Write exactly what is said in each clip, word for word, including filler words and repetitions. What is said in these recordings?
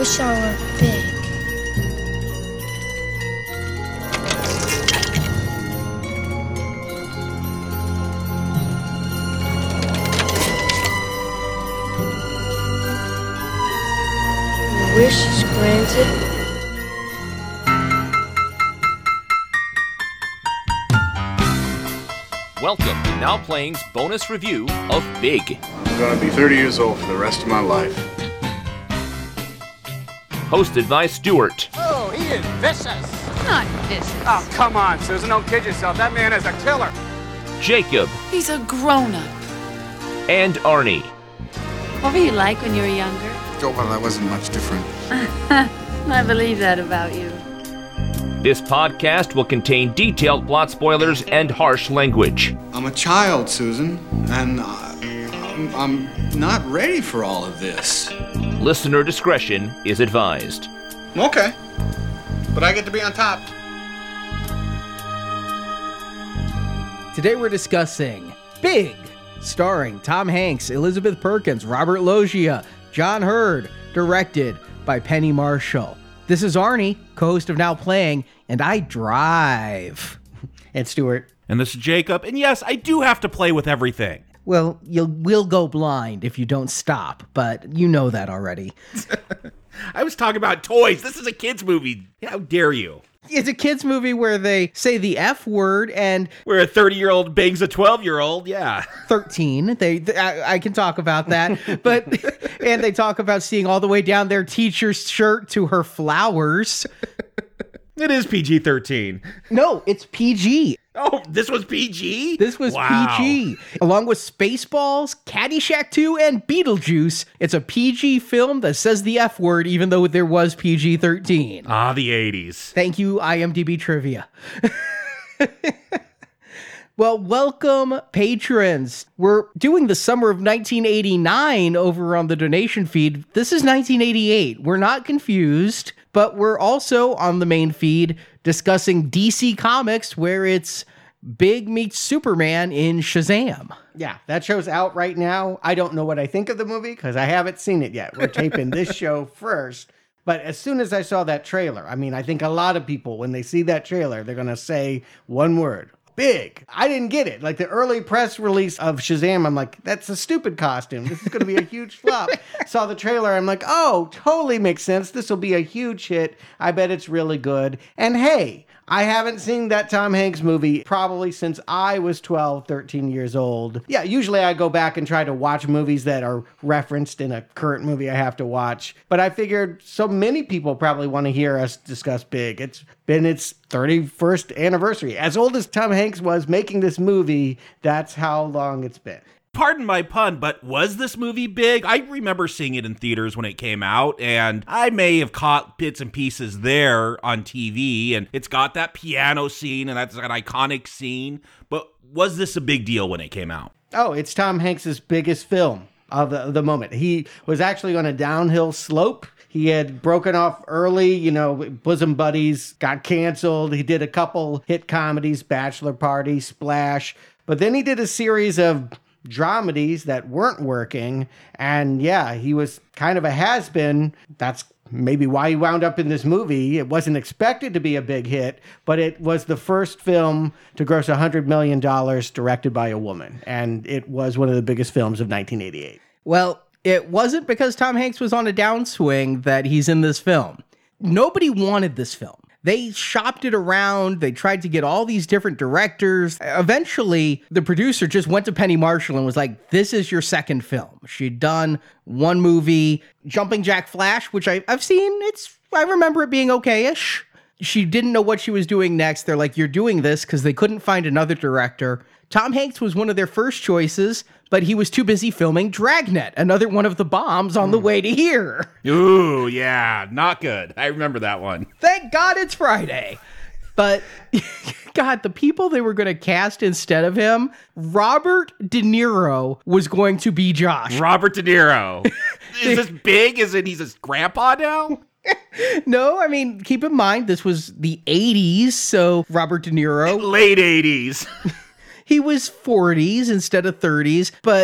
wish I were big. Your wish is granted. Welcome to Now Playing's bonus review of Big. I'm gonna be thirty years old for the rest of my life. Hosted by Stuart. Oh, he is vicious. Not vicious. Oh, come on, Susan, don't kid yourself. That man is a killer. Jacob. He's a grown-up. And Arnie. What were you like when you were younger? Oh, well, I wasn't much different. I believe that about you. This podcast will contain detailed plot spoilers and harsh language. I'm a child, Susan, and I, I'm, I'm not ready for all of this. Listener discretion is advised. Okay, but I get to be on top. Today we're discussing Big, starring Tom Hanks, Elizabeth Perkins, Robert Loggia, John Hurd, directed by Penny Marshall. This is Arnie, co-host of Now Playing, and I drive. And Stuart. And this is Jacob, and yes, I do have to play with everything. Well, you will go blind if you don't stop, but you know that already. I was talking about toys. This is a kid's movie. How dare you? It's a kid's movie where they say the F word and... Where a thirty-year-old bangs a twelve-year-old, yeah. thirteen. They, they I, I can talk about that. But and they talk about seeing all the way down their teacher's shirt to her flowers. It is P G thirteen. No, it's P G. Oh, this was P G? This was wow. P G. Along with Spaceballs, Caddyshack two, and Beetlejuice, it's a P G film that says the F word even though there was P G thirteen. Ah, the eighties. Thank you, I M D B Trivia. Well, welcome, patrons. We're doing the summer of nineteen eighty-nine over on the donation feed. This is nineteen eighty-eight. We're not confused, but we're also on the main feed discussing D C Comics, where it's Big meets Superman in Shazam. Yeah, that show's out right now. I don't know what I think of the movie because I haven't seen it yet. We're taping this show first. But as soon as I saw that trailer, I mean, I think a lot of people, when they see that trailer, they're going to say one word. Big. I didn't get it. Like the early press release of Shazam, I'm like, that's a stupid costume. This is going to be a huge flop. Saw the trailer, I'm like, oh, totally makes sense. This will be a huge hit. I bet it's really good. And hey, I haven't seen that Tom Hanks movie probably since I was twelve, thirteen years old. Yeah, usually I go back and try to watch movies that are referenced in a current movie I have to watch. But I figured so many people probably want to hear us discuss Big. It's been its thirty-first anniversary. As old as Tom Hanks was making this movie, that's how long it's been. Pardon my pun, but was this movie big? I remember seeing it in theaters when it came out, and I may have caught bits and pieces there on T V, and it's got that piano scene, and that's an iconic scene, but was this a big deal when it came out? Oh, it's Tom Hanks' biggest film of the, the moment. He was actually on a downhill slope. He had broken off early, you know, Bosom Buddies got canceled. He did a couple hit comedies, Bachelor Party, Splash, but then he did a series of dramedies that weren't working, and yeah, he was kind of a has-been. That's maybe why he wound up in this movie. It wasn't expected to be a big hit, but it was the first film to gross one hundred million dollars directed by a woman, and it was one of the biggest films of nineteen eighty-eight. Well, it wasn't because Tom Hanks was on a downswing that he's in this film. Nobody wanted this film. They shopped it around. They tried to get all these different directors. Eventually, the producer just went to Penny Marshall and was like, this is your second film. She'd done one movie, Jumping Jack Flash, which I, I've seen. It's I remember it being okay-ish. She didn't know what she was doing next. They're like, you're doing this because they couldn't find another director. Tom Hanks was one of their first choices, but he was too busy filming Dragnet, another one of the bombs on the way to here. Ooh, yeah, not good. I remember that one. Thank God it's Friday. But, God, the people they were going to cast instead of him, Robert De Niro was going to be Josh. Robert De Niro. Is this big? Is it he's his grandpa now? No, I mean, keep in mind, this was the eighties, so Robert De Niro. Late eighties. He was forties instead of thirties, but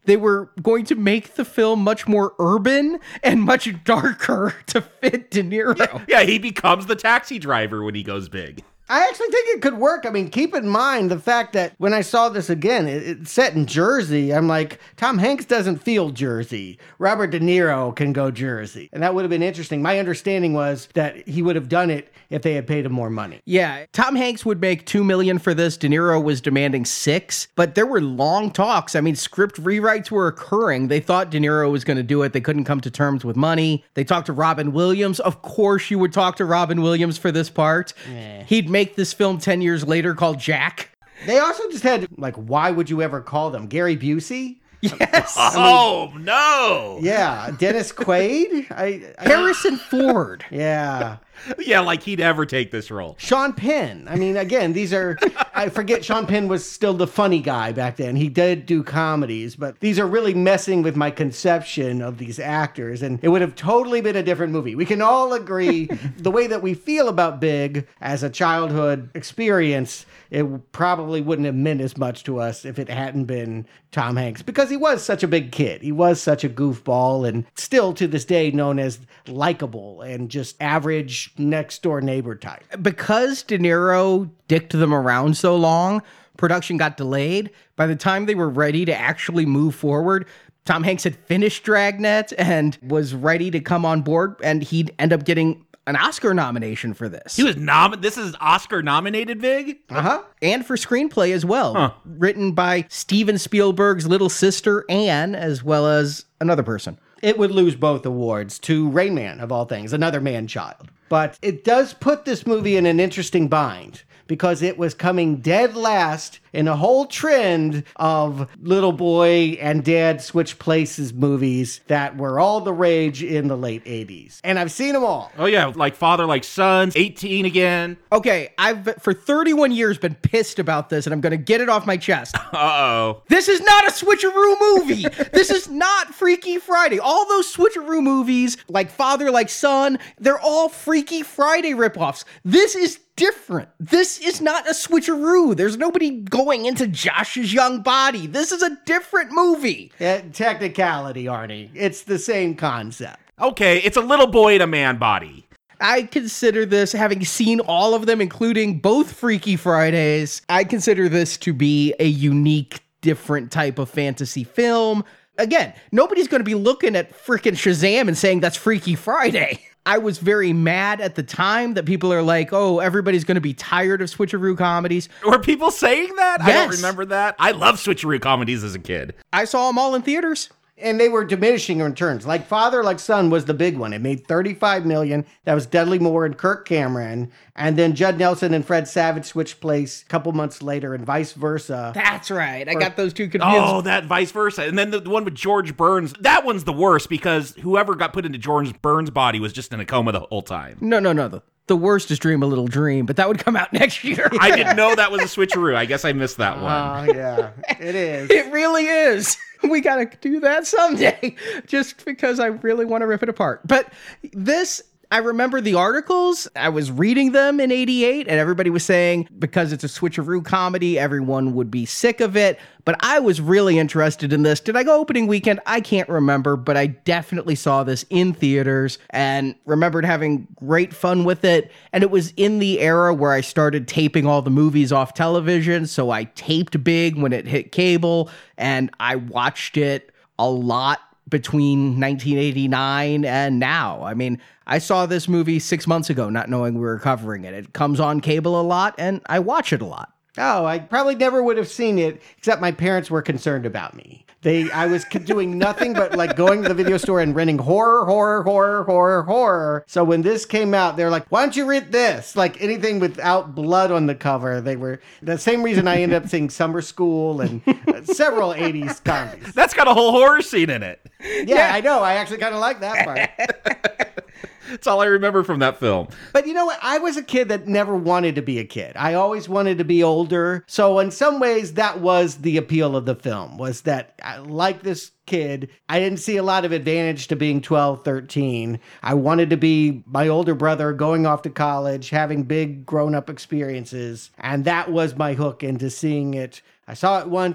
they were going to make the film much more urban and much darker to fit De Niro. Yeah, he becomes the taxi driver when he goes big. I actually think it could work. I mean, keep in mind the fact that when I saw this again, it, it's set in Jersey. I'm like, Tom Hanks doesn't feel Jersey. Robert De Niro can go Jersey. And that would have been interesting. My understanding was that he would have done it if they had paid him more money. Yeah, Tom Hanks would make two million dollars for this. De Niro was demanding six, but there were long talks. I mean, script rewrites were occurring. They thought De Niro was going to do it. They couldn't come to terms with money. They talked to Robin Williams. Of course you would talk to Robin Williams for this part. Eh. He'd make this film ten years later called Jack. They also just had, like, why would you ever call them? Gary Busey? Yes. Oh, no. Yeah. Dennis Quaid? I, I Harrison Ford. Yeah. Yeah, like he'd ever take this role. Sean Penn. I mean, again, these are, I forget Sean Penn was still the funny guy back then. He did do comedies, but these are really messing with my conception of these actors, and it would have totally been a different movie. We can all agree the way that we feel about Big as a childhood experience, it probably wouldn't have meant as much to us if it hadn't been Tom Hanks, because he was such a big kid. He was such a goofball, and still to this day known as likable and just average next door neighbor type. Because De Niro dicked them around so long, production got delayed. By the time they were ready to actually move forward, Tom Hanks had finished Dragnet and was ready to come on board, and he'd end up getting an Oscar nomination for this. He was nom. This is Oscar nominated, Vig. Uh huh. And for screenplay as well. Huh. Written by Steven Spielberg's little sister, Anne, as well as another person. It would lose both awards to Rain Man, of all things, another man-child. But it does put this movie in an interesting bind, because it was coming dead last in a whole trend of little boy and dad switch places movies that were all the rage in the late eighties. And I've seen them all. Oh, yeah, like Father Like Sons, eighteen again. Okay, I've for thirty-one years been pissed about this, and I'm going to get it off my chest. Uh-oh. This is not a switcheroo movie. This is not Freaky Friday. All those switcheroo movies, like Father Like Son, they're all Freaky Friday ripoffs. This is different. This is not a switcheroo. There's nobody going into Josh's young body. This is a different movie. Yeah, technicality, Arnie. It's the same concept. Okay, it's a little boy in a man body. I consider this, having seen all of them, including both Freaky Fridays, I consider this to be a unique, different type of fantasy film. Again, nobody's going to be looking at freaking Shazam and saying that's Freaky Friday. I was very mad at the time that people are like, oh, everybody's going to be tired of switcheroo comedies. Were people saying that? I don't Yes. remember that. I love switcheroo comedies as a kid. I saw them all in theaters. And they were diminishing returns. Like Father Like Son was the big one. It made thirty-five million dollars. That was Dudley Moore and Kirk Cameron. And then Judd Nelson and Fred Savage switched place a couple months later, and vice versa. That's right. I got those two confused. Oh, that vice versa. And then the, the one with George Burns, that one's the worst because whoever got put into George Burns' body was just in a coma the whole time. No, no, no. The, the worst is Dream a Little Dream, but that would come out next year. I didn't know that was a switcheroo. I guess I missed that one. Oh, yeah, it is. It really is. We got to do that someday, just because I really want to rip it apart. But this, I remember the articles. I was reading them in eighty-eight, and everybody was saying because it's a switcheroo comedy, everyone would be sick of it. But I was really interested in this. Did I go opening weekend? I can't remember, but I definitely saw this in theaters and remembered having great fun with it. And it was in the era where I started taping all the movies off television. So I taped Big when it hit cable, and I watched it a lot between nineteen eighty-nine and now. I mean, I saw this movie six months ago, not knowing we were covering it. It comes on cable a lot, and I watch it a lot. Oh, I probably never would have seen it, except my parents were concerned about me. They, I was doing nothing but like going to the video store and renting horror, horror, horror, horror, horror. So when this came out, they're like, why don't you rent this? Like anything without blood on the cover. They were the same reason I ended up seeing Summer School and uh, several eighties comedies. That's got a whole horror scene in it. Yeah, yeah. I know. I actually kind of like that part. That's all I remember from that film. But you know what? I was a kid that never wanted to be a kid. I always wanted to be older. So in some ways, that was the appeal of the film, was that I, like this kid, I didn't see a lot of advantage to being twelve, thirteen. I wanted to be my older brother going off to college, having big grown-up experiences. And that was my hook into seeing it. I saw it once,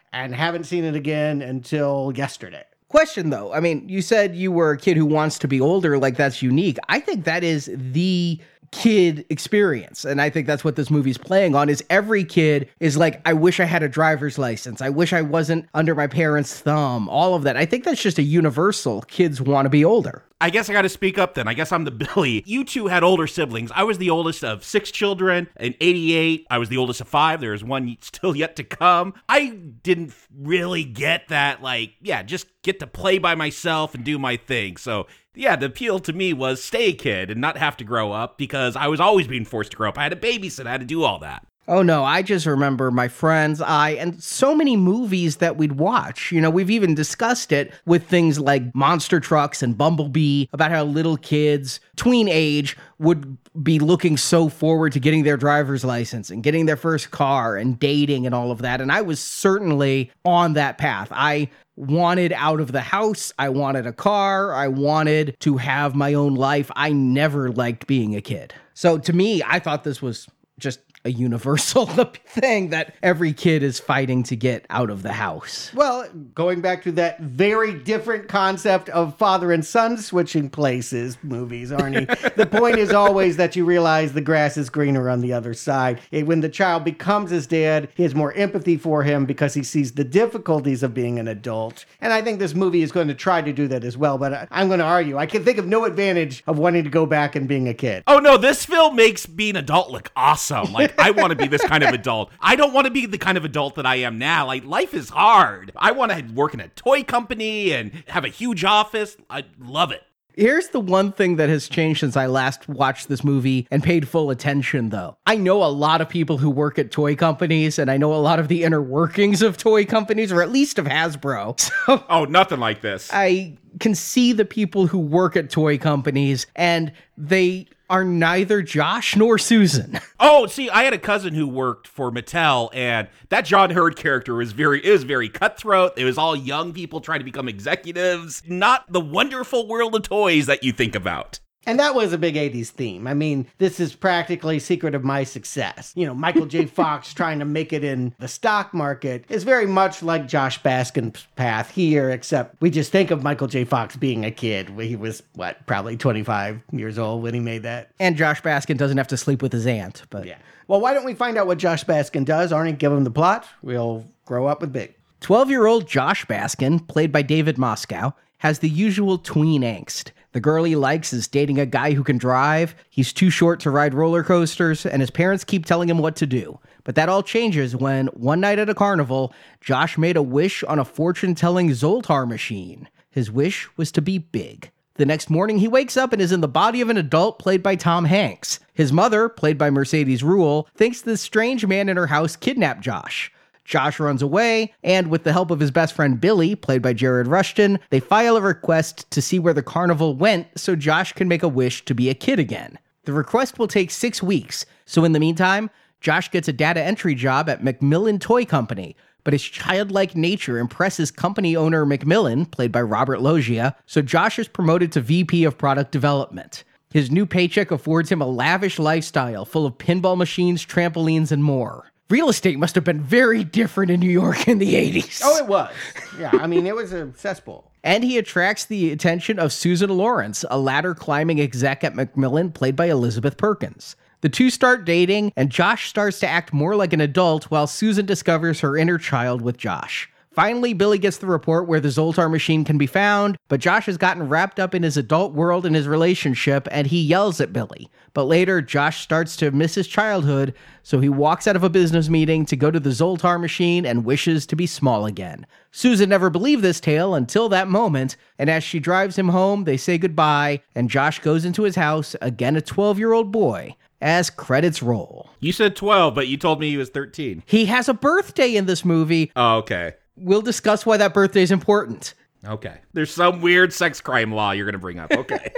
and haven't seen it again until yesterday. Question though, I mean, you said you were a kid who wants to be older, like that's unique. I think that is the kid experience, and I think that's what this movie's playing on. Is every kid is like, I wish I had a driver's license, I wish I wasn't under my parents' thumb, all of that. I think that's just a universal. Kids want to be older. I guess I got to speak up then. I guess I'm the Billy. You two had older siblings. I was the oldest of six children. In eighty-eight, I was the oldest of five. There was one still yet to come. I didn't really get that, like, yeah, just get to play by myself and do my thing. So, yeah, the appeal to me was stay a kid and not have to grow up, because I was always being forced to grow up. I had to babysit. I had to do all that. Oh no, I just remember my friends, I, and so many movies that we'd watch. You know, we've even discussed it with things like Monster Trucks and Bumblebee, about how little kids, tween age, would be looking so forward to getting their driver's license and getting their first car and dating and all of that. And I was certainly on that path. I wanted out of the house. I wanted a car. I wanted to have my own life. I never liked being a kid. So to me, I thought this was just a universal thing that every kid is fighting to get out of the house. Well, going back to that very different concept of father and son switching places movies, Arnie, the point is always that you realize the grass is greener on the other side. And when the child becomes his dad, he has more empathy for him because he sees the difficulties of being an adult. And I think this movie is going to try to do that as well, but I, I'm going to argue, I can think of no advantage of wanting to go back and being a kid. Oh no, this film makes being an adult look awesome. Like, I want to be this kind of adult. I don't want to be the kind of adult that I am now. Like, life is hard. I want to work in a toy company and have a huge office. I love it. Here's the one thing that has changed since I last watched this movie and paid full attention, though. I know a lot of people who work at toy companies, and I know a lot of the inner workings of toy companies, or at least of Hasbro. So oh, nothing like this. I can see the people who work at toy companies, and they are neither Josh nor Susan. Oh, see, I had a cousin who worked for Mattel, and that John Hurd character was very is very cutthroat. It was all young people trying to become executives, not the wonderful world of toys that you think about. And that was a big eighties theme. I mean, this is practically Secret of My Success. You know, Michael J. Fox trying to make it in the stock market is very much like Josh Baskin's path here, except we just think of Michael J. Fox being a kid. He was, what, probably twenty-five years old when he made that. And Josh Baskin doesn't have to sleep with his aunt, but yeah. Well, why don't we find out what Josh Baskin does? Arnie, give him the plot. We'll grow up with Big. twelve-year-old Josh Baskin, played by David Moscow, has the usual tween angst. The girl he likes is dating a guy who can drive, he's too short to ride roller coasters, and his parents keep telling him what to do. But that all changes when, one night at a carnival, Josh made a wish on a fortune-telling Zoltar machine. His wish was to be big. The next morning, he wakes up and is in the body of an adult played by Tom Hanks. His mother, played by Mercedes Ruehl, thinks this strange man in her house kidnapped Josh. Josh runs away, and with the help of his best friend Billy, played by Jared Rushton, they file a request to see where the carnival went so Josh can make a wish to be a kid again. The request will take six weeks, so in the meantime, Josh gets a data entry job at Macmillan Toy Company, but his childlike nature impresses company owner Macmillan, played by Robert Loggia, so Josh is promoted to V P of Product Development. His new paycheck affords him a lavish lifestyle full of pinball machines, trampolines, and more. Real estate must have been very different in New York in the eighties. Oh, it was. Yeah, I mean, it was a cesspool. And he attracts the attention of Susan Lawrence, a ladder-climbing exec at Macmillan, played by Elizabeth Perkins. The two start dating, and Josh starts to act more like an adult while Susan discovers her inner child with Josh. Finally, Billy gets the report where the Zoltar machine can be found, but Josh has gotten wrapped up in his adult world and his relationship, and he yells at Billy. But later, Josh starts to miss his childhood, so he walks out of a business meeting to go to the Zoltar machine and wishes to be small again. Susan never believed this tale until that moment, and as she drives him home, they say goodbye, and Josh goes into his house, again a twelve-year-old boy, as credits roll. You said twelve, but you told me he was thirteen. He has a birthday in this movie. Oh, okay. We'll discuss why that birthday is important. Okay. There's some weird sex crime law you're going to bring up. Okay.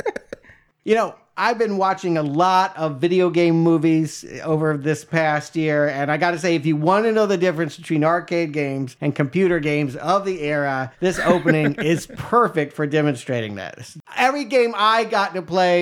You know, I've been watching a lot of video game movies over this past year, and I gotta say, if you want to know the difference between arcade games and computer games of the era, this opening is perfect for demonstrating that. Every game I got to play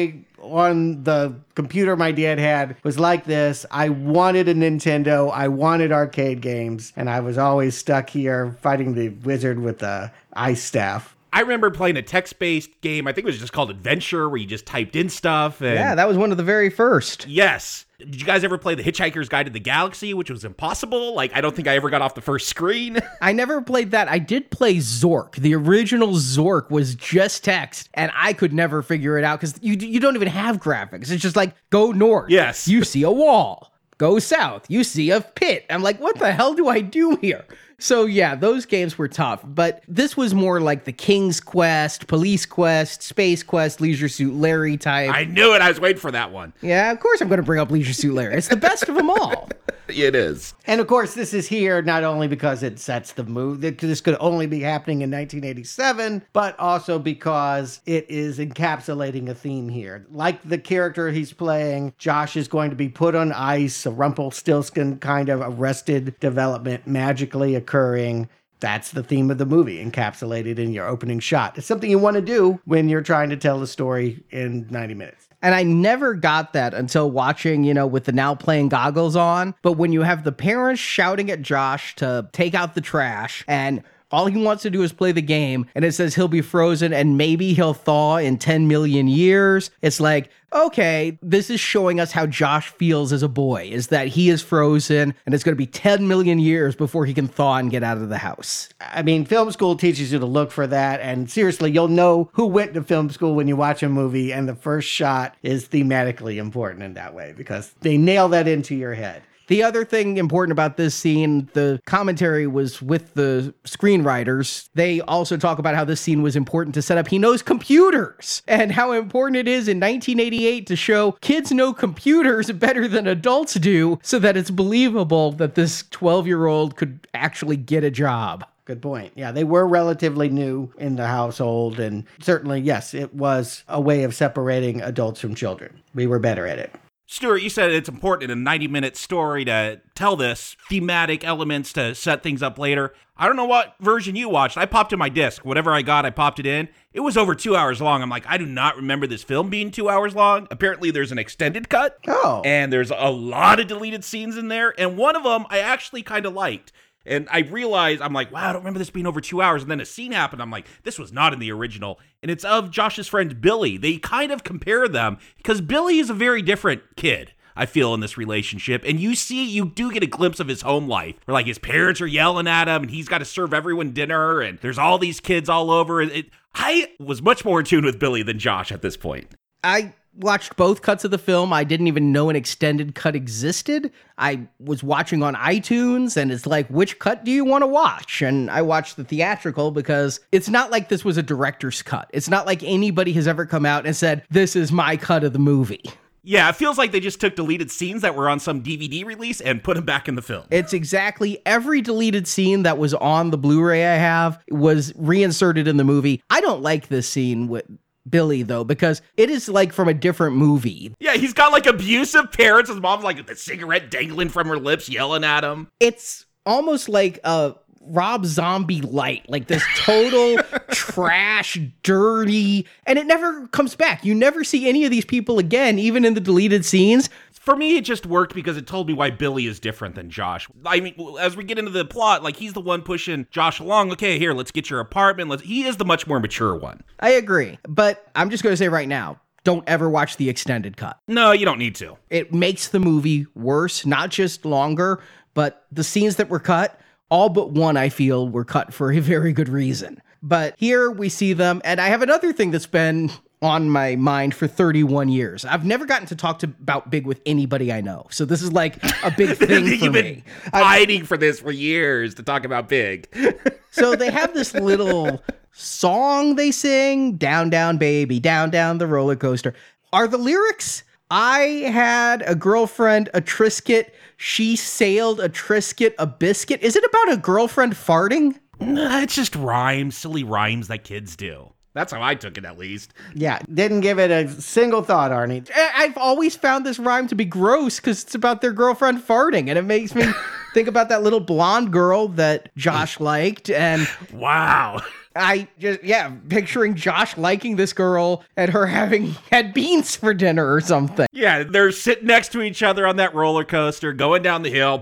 on the computer my dad had was like this. I wanted a Nintendo. I wanted arcade games. And I was always stuck here fighting the wizard with the ice staff. I remember playing a text-based game. I think it was just called Adventure, where you just typed in stuff. And Yeah, that was one of the very first. yes. Did you guys ever play The Hitchhiker's Guide to the Galaxy, which was impossible? Like, I don't think I ever got off the first screen. I never played that. I did play Zork. The original Zork was just text, and I could never figure it out because you you don't even have graphics. It's just like, go north. Yes. You see a wall. Go south. You see a pit. I'm like, what the hell do I do here? So yeah, those games were tough, but this was more like the King's Quest, Police Quest, Space Quest, Leisure Suit Larry type. I knew it. I was waiting for that one. Yeah, of course I'm going to bring up Leisure Suit Larry. It's the best of them all. It is. And of course, this is here not only because it sets the mood, that this could only be happening in nineteen eighty-seven, but also because it is encapsulating a theme here. Like the character he's playing, Josh is going to be put on ice, a Rumpelstiltskin kind of arrested development magically occurring. That's the theme of the movie, encapsulated in your opening shot. It's something you want to do when you're trying to tell the story in ninety minutes. And I never got that until watching, you know, with the now playing goggles on. But when you have the parents shouting at Josh to take out the trash and all he wants to do is play the game, and it says he'll be frozen and maybe he'll thaw in ten million years. It's like, okay, this is showing us how Josh feels as a boy, is that he is frozen and it's going to be ten million years before he can thaw and get out of the house. I mean, film school teaches you to look for that. And seriously, you'll know who went to film school when you watch a movie. And the first shot is thematically important in that way because they nail that into your head. The other thing important about this scene, the commentary was with the screenwriters. They also talk about how this scene was important to set up he knows computers and how important it is in nineteen eighty-eight to show kids know computers better than adults do so that it's believable that this twelve-year-old could actually get a job. Good point. Yeah, they were relatively new in the household. And certainly, yes, it was a way of separating adults from children. We were better at it. Stuart, you said it's important in a ninety-minute story to tell this, thematic elements to set things up later. I don't know what version you watched. I popped in my disc. Whatever I got, I popped it in. It was over two hours long. I'm like, I do not remember this film being two hours long. Apparently, there's an extended cut. Oh. And there's a lot of deleted scenes in there. And one of them I actually kind of liked. And I realized, I'm like, wow, I don't remember this being over two hours. And then a scene happened. I'm like, this was not in the original. And it's of Josh's friend Billy. They kind of compare them because Billy is a very different kid, I feel, in this relationship. And you see, you do get a glimpse of his home life where like his parents are yelling at him and he's got to serve everyone dinner. And there's all these kids all over. It, I was much more in tune with Billy than Josh at this point. I watched both cuts of the film. I didn't even know an extended cut existed. I was watching on iTunes and it's like, which cut do you want to watch? And I watched the theatrical because it's not like this was a director's cut. It's not like anybody has ever come out and said, this is my cut of the movie. Yeah, it feels like they just took deleted scenes that were on some D V D release and put them back in the film. It's exactly every deleted scene that was on the Blu-ray I have was reinserted in the movie. I don't like this scene with Billy, though, because it is like from a different movie. Yeah, he's got like abusive parents. His mom's like the cigarette dangling from her lips, yelling at him. It's almost like a Rob Zombie light, like this total trash, dirty, and it never comes back. You never see any of these people again, even in the deleted scenes. For me, it just worked because it told me why Billy is different than Josh. I mean, as we get into the plot, like he's the one pushing Josh along. Okay, here, let's get your apartment. Let's. He is the much more mature one. I agree, but I'm just going to say right now, don't ever watch the extended cut. No, you don't need to. It makes the movie worse, not just longer, but the scenes that were cut, all but one, I feel, were cut for a very good reason. But here we see them, and I have another thing that's been on my mind for thirty-one years. I've never gotten to talk to about Big with anybody I know. So this is like a big thing for You've me. been hiding for this for years to talk about Big. So they have this little song they sing, down, down, baby, down, down the roller coaster. Are the lyrics, I had a girlfriend, a Triscuit, she sailed a Triscuit, a biscuit. Is it about a girlfriend farting? Nah, it's just rhymes, silly rhymes that kids do. That's how I took it, at least. Yeah, didn't give it a single thought, Arnie. I've always found this rhyme to be gross because it's about their girlfriend farting, and it makes me think about that little blonde girl that Josh liked. And wow. I just, yeah, picturing Josh liking this girl and her having had beans for dinner or something. Yeah, they're sitting next to each other on that roller coaster, going down the hill.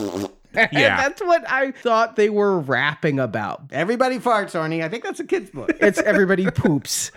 Yeah. That's what I thought they were rapping about. Everybody farts, Arnie. I think that's a kid's book. It's everybody poops.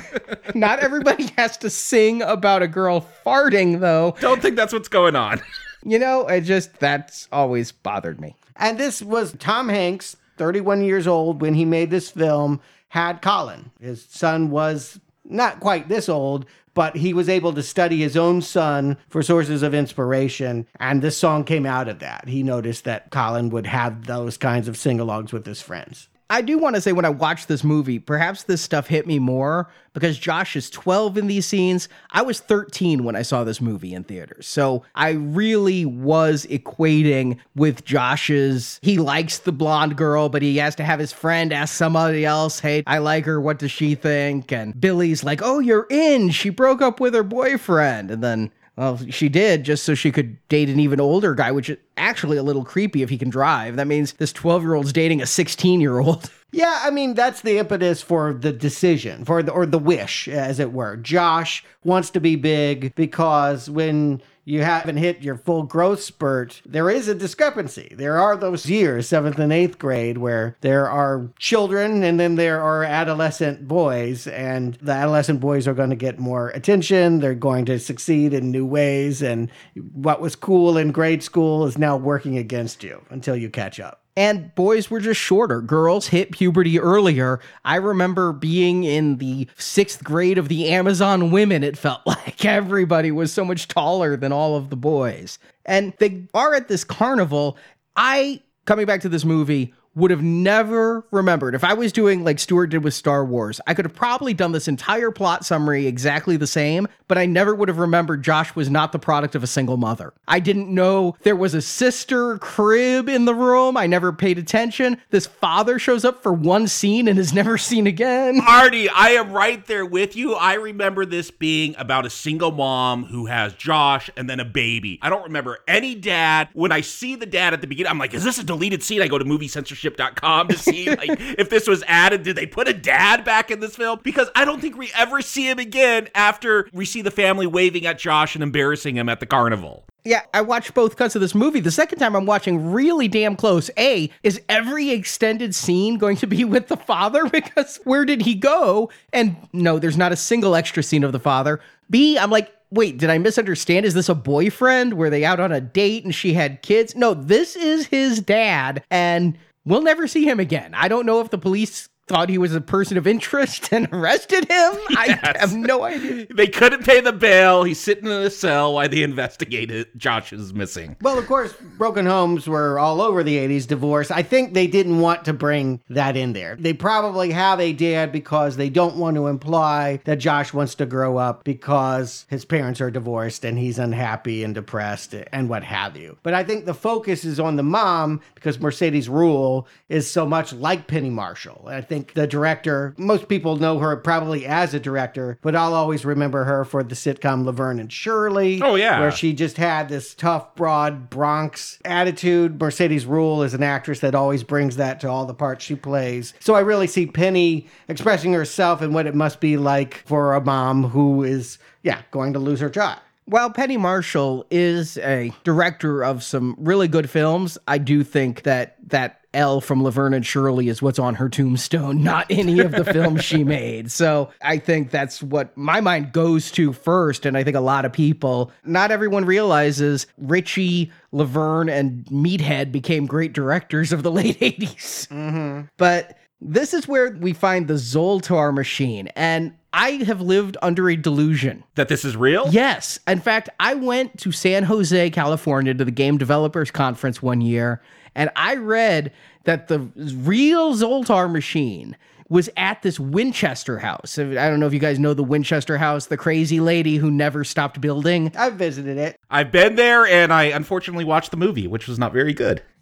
Not everybody has to sing about a girl farting, though. Don't think that's what's going on. You know, it just, that's always bothered me. And this was Tom Hanks, thirty-one years old when he made this film, had Colin. His son was not quite this old, but he was able to study his own son for sources of inspiration. And this song came out of that. He noticed that Colin would have those kinds of sing-alongs with his friends. I do want to say when I watched this movie, perhaps this stuff hit me more because Josh is twelve in these scenes. I was thirteen when I saw this movie in theaters. So I really was equating with Josh's, he likes the blonde girl, but he has to have his friend ask somebody else, hey, I like her, what does she think? And Billy's like, oh, you're in. She broke up with her boyfriend. And then, well, she did just so she could date an even older guy, which is actually a little creepy if he can drive. That means this twelve-year-old's dating a sixteen-year-old. Yeah, I mean, that's the impetus for the decision, for the, or the wish, as it were. Josh wants to be big because when you haven't hit your full growth spurt, there is a discrepancy. There are those years, seventh and eighth grade, where there are children and then there are adolescent boys, and the adolescent boys are going to get more attention. They're going to succeed in new ways, and what was cool in grade school is now working against you until you catch up. And boys were just shorter. Girls hit puberty earlier. I remember being in the sixth grade of the Amazon women. It felt like everybody was so much taller than all of the boys. And they are at this carnival. I, coming back to this movie, would have never remembered. If I was doing like Stuart did with Star Wars, I could have probably done this entire plot summary exactly the same, but I never would have remembered Josh was not the product of a single mother. I didn't know there was a sister crib in the room. I never paid attention. This father shows up for one scene and is never seen again. Artie, I am right there with you. I remember this being about a single mom who has Josh and then a baby. I don't remember any dad. When I see the dad at the beginning, I'm like, is this a deleted scene? I go to movie censorship dot com to see like if this was added. Did they put a dad back in this film? Because I don't think we ever see him again after we see the family waving at Josh and embarrassing him at the carnival. Yeah, I watched both cuts of this movie. The second time I'm watching really damn close. A, is every extended scene going to be with the father? Because where did he go? And no, there's not a single extra scene of the father. B, I'm like, wait, did I misunderstand? Is this a boyfriend? Were they out on a date and she had kids? No, this is his dad, and we'll never see him again. I don't know if the police thought he was a person of interest and arrested him. Yes. I have no idea. They couldn't pay the bail. He's sitting in a cell while they investigated. Josh is missing. Well, of course, broken homes were all over the eighties, divorce. I think they didn't want to bring that in there. They probably have a dad because they don't want to imply that Josh wants to grow up because his parents are divorced and he's unhappy and depressed and what have you. But I think the focus is on the mom because Mercedes Ruehl is so much like Penny Marshall. I think the director, most people know her probably as a director, but I'll always remember her for the sitcom Laverne and Shirley. Oh, yeah. Where she just had this tough, broad Bronx attitude. Mercedes Ruehl is an actress that always brings that to all the parts she plays. So I really see Penny expressing herself and what it must be like for a mom who is, yeah, going to lose her job. While Penny Marshall is a director of some really good films, I do think that that L from Laverne and Shirley is what's on her tombstone, not any of the films she made. So I think that's what my mind goes to first. And I think a lot of people, not everyone realizes Richie, Laverne, and Meathead became great directors of the late eighties. Mm-hmm. But this is where we find the Zoltar machine. And I have lived under a delusion. That this is real? Yes. In fact, I went to San Jose, California to the Game Developers Conference one year, and I read that the real Zoltar machine was at this Winchester house. I don't know if you guys know the Winchester house, the crazy lady who never stopped building. I've visited it. I've been there, and I unfortunately watched the movie, which was not very good.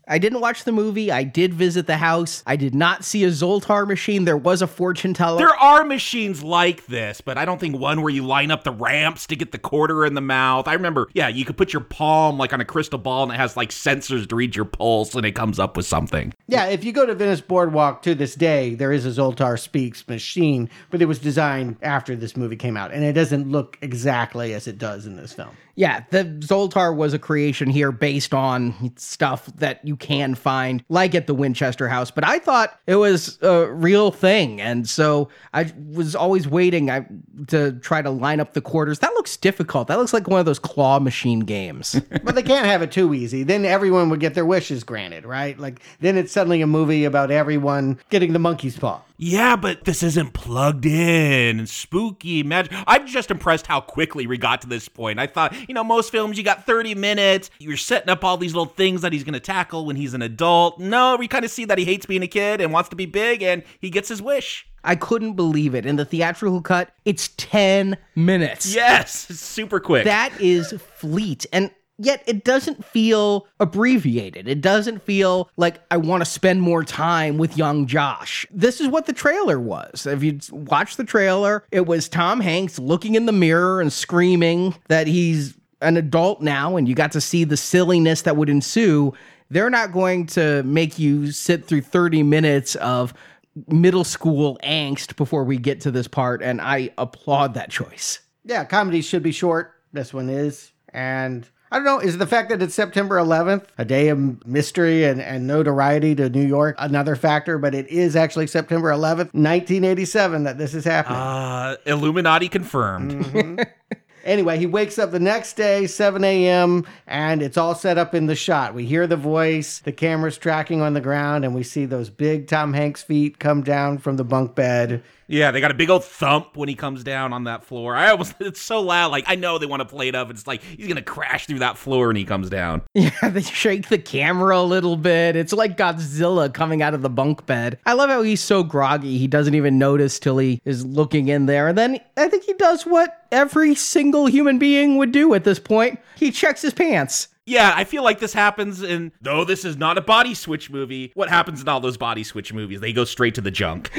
I didn't watch the movie. I did visit the house. I did not see a Zoltar machine. There was a fortune teller. There are machines like this, but I don't think one where you line up the ramps to get the quarter in the mouth. I remember, yeah, you could put your palm like on a crystal ball and it has like sensors to read your pulse and it comes up with something. Yeah, if you go to Venice Boardwalk to this day, there is a Zoltar Speaks machine, but it was designed after this movie came out, and it doesn't look exactly as it does in this film. Yeah, the Zoltar was a creation here based on stuff that you can find, like at the Winchester House. But I thought it was a real thing. And so I was always waiting I, to try to line up the quarters. That looks difficult. That looks like one of those claw machine games. But they can't have it too easy. Then everyone would get their wishes granted, right? Like, then it's suddenly a movie about everyone getting the monkey's paw. Yeah, but this isn't plugged in and spooky magic. I'm just impressed how quickly we got to this point. I thought, you know, most films, you got thirty minutes. You're setting up all these little things that he's going to tackle when he's an adult. No, we kind of see that he hates being a kid and wants to be big, and he gets his wish. I couldn't believe it. In the theatrical cut, it's ten minutes. Yes, it's super quick. That is fleet. And yet it doesn't feel abbreviated. It doesn't feel like I want to spend more time with young Josh. This is what the trailer was. If you watch the trailer, it was Tom Hanks looking in the mirror and screaming that he's an adult now, and you got to see the silliness that would ensue. They're not going to make you sit through thirty minutes of middle school angst before we get to this part, and I applaud that choice. Yeah, comedies should be short. This one is. And I don't know, is the fact that it's September eleventh, a day of mystery and, and notoriety to New York, another factor, but it is actually September eleventh, nineteen eighty-seven that this is happening. Uh, Illuminati confirmed. Mm-hmm. Anyway, he wakes up the next day, seven a.m., and it's all set up in the shot. We hear the voice, the camera's tracking on the ground, and we see those big Tom Hanks feet come down from the bunk bed. Yeah, they got a big old thump when he comes down on that floor. I almost, it's so loud. Like, I know they want to play it up. It's like he's going to crash through that floor when he comes down. Yeah, they shake the camera a little bit. It's like Godzilla coming out of the bunk bed. I love how he's so groggy. He doesn't even notice till he is looking in there. And then I think he does what every single human being would do at this point. He checks his pants. Yeah, I feel like this happens in, though this is not a body switch movie, what happens in all those body switch movies? They go straight to the junk.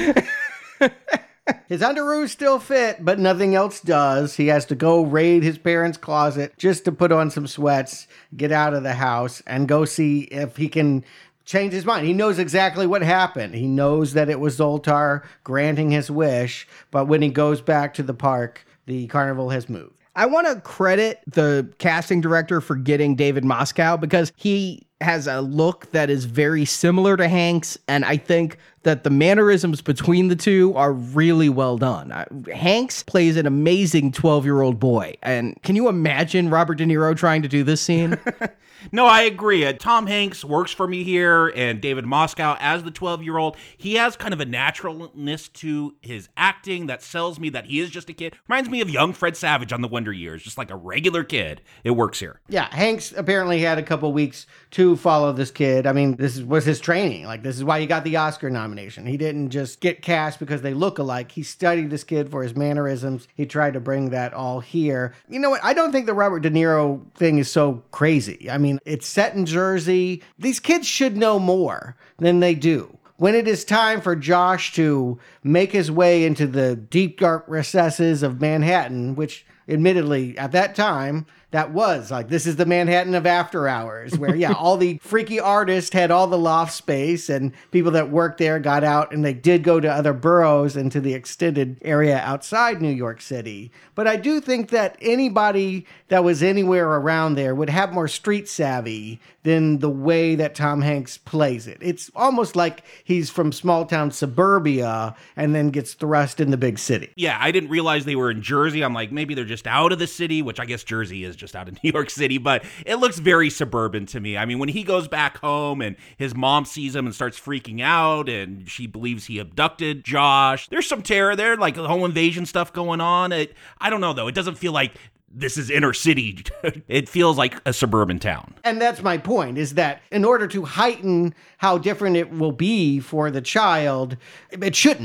His underoos still fit, but nothing else does. He has to go raid his parents' closet just to put on some sweats, get out of the house, and go see if he can change his mind. He knows exactly what happened. He knows that it was Zoltar granting his wish, but when he goes back to the park, the carnival has moved. I want to credit the casting director for getting David Moscow because he has a look that is very similar to Hanks, and I think that the mannerisms between the two are really well done. Uh, Hanks plays an amazing twelve-year-old boy, and can you imagine Robert De Niro trying to do this scene? No, I agree. Uh, Tom Hanks works for me here, and David Moscow as the twelve-year-old. He has kind of a naturalness to his acting that sells me that he is just a kid. Reminds me of young Fred Savage on The Wonder Years, just like a regular kid. It works here. Yeah, Hanks apparently had a couple weeks to follow this kid. I mean, this was his training. Like, this is why he got the Oscar nomination. He didn't just get cast because they look alike. He studied this kid for his mannerisms. He tried to bring that all here. You know what? I don't think the Robert De Niro thing is so crazy. I mean, it's set in Jersey. These kids should know more than they do. When it is time for Josh to make his way into the deep, dark recesses of Manhattan, which admittedly at that time, that was like, this is the Manhattan of after hours where, yeah, all the freaky artists had all the loft space and people that worked there got out and they did go to other boroughs and to the extended area outside New York City. But I do think that anybody that was anywhere around there would have more street savvy than the way that Tom Hanks plays it. It's almost like he's from small town suburbia and then gets thrust in the big city. Yeah, I didn't realize they were in Jersey. I'm like, maybe they're just out of the city, which I guess Jersey is just out of New York City, but it looks very suburban to me. I mean, when he goes back home and his mom sees him and starts freaking out and she believes he abducted Josh, there's some terror there, like the home invasion stuff going on. It, I don't know, though. It doesn't feel like this is inner city. It feels like a suburban town. And that's my point, is that in order to heighten how different it will be for the child, it shouldn't.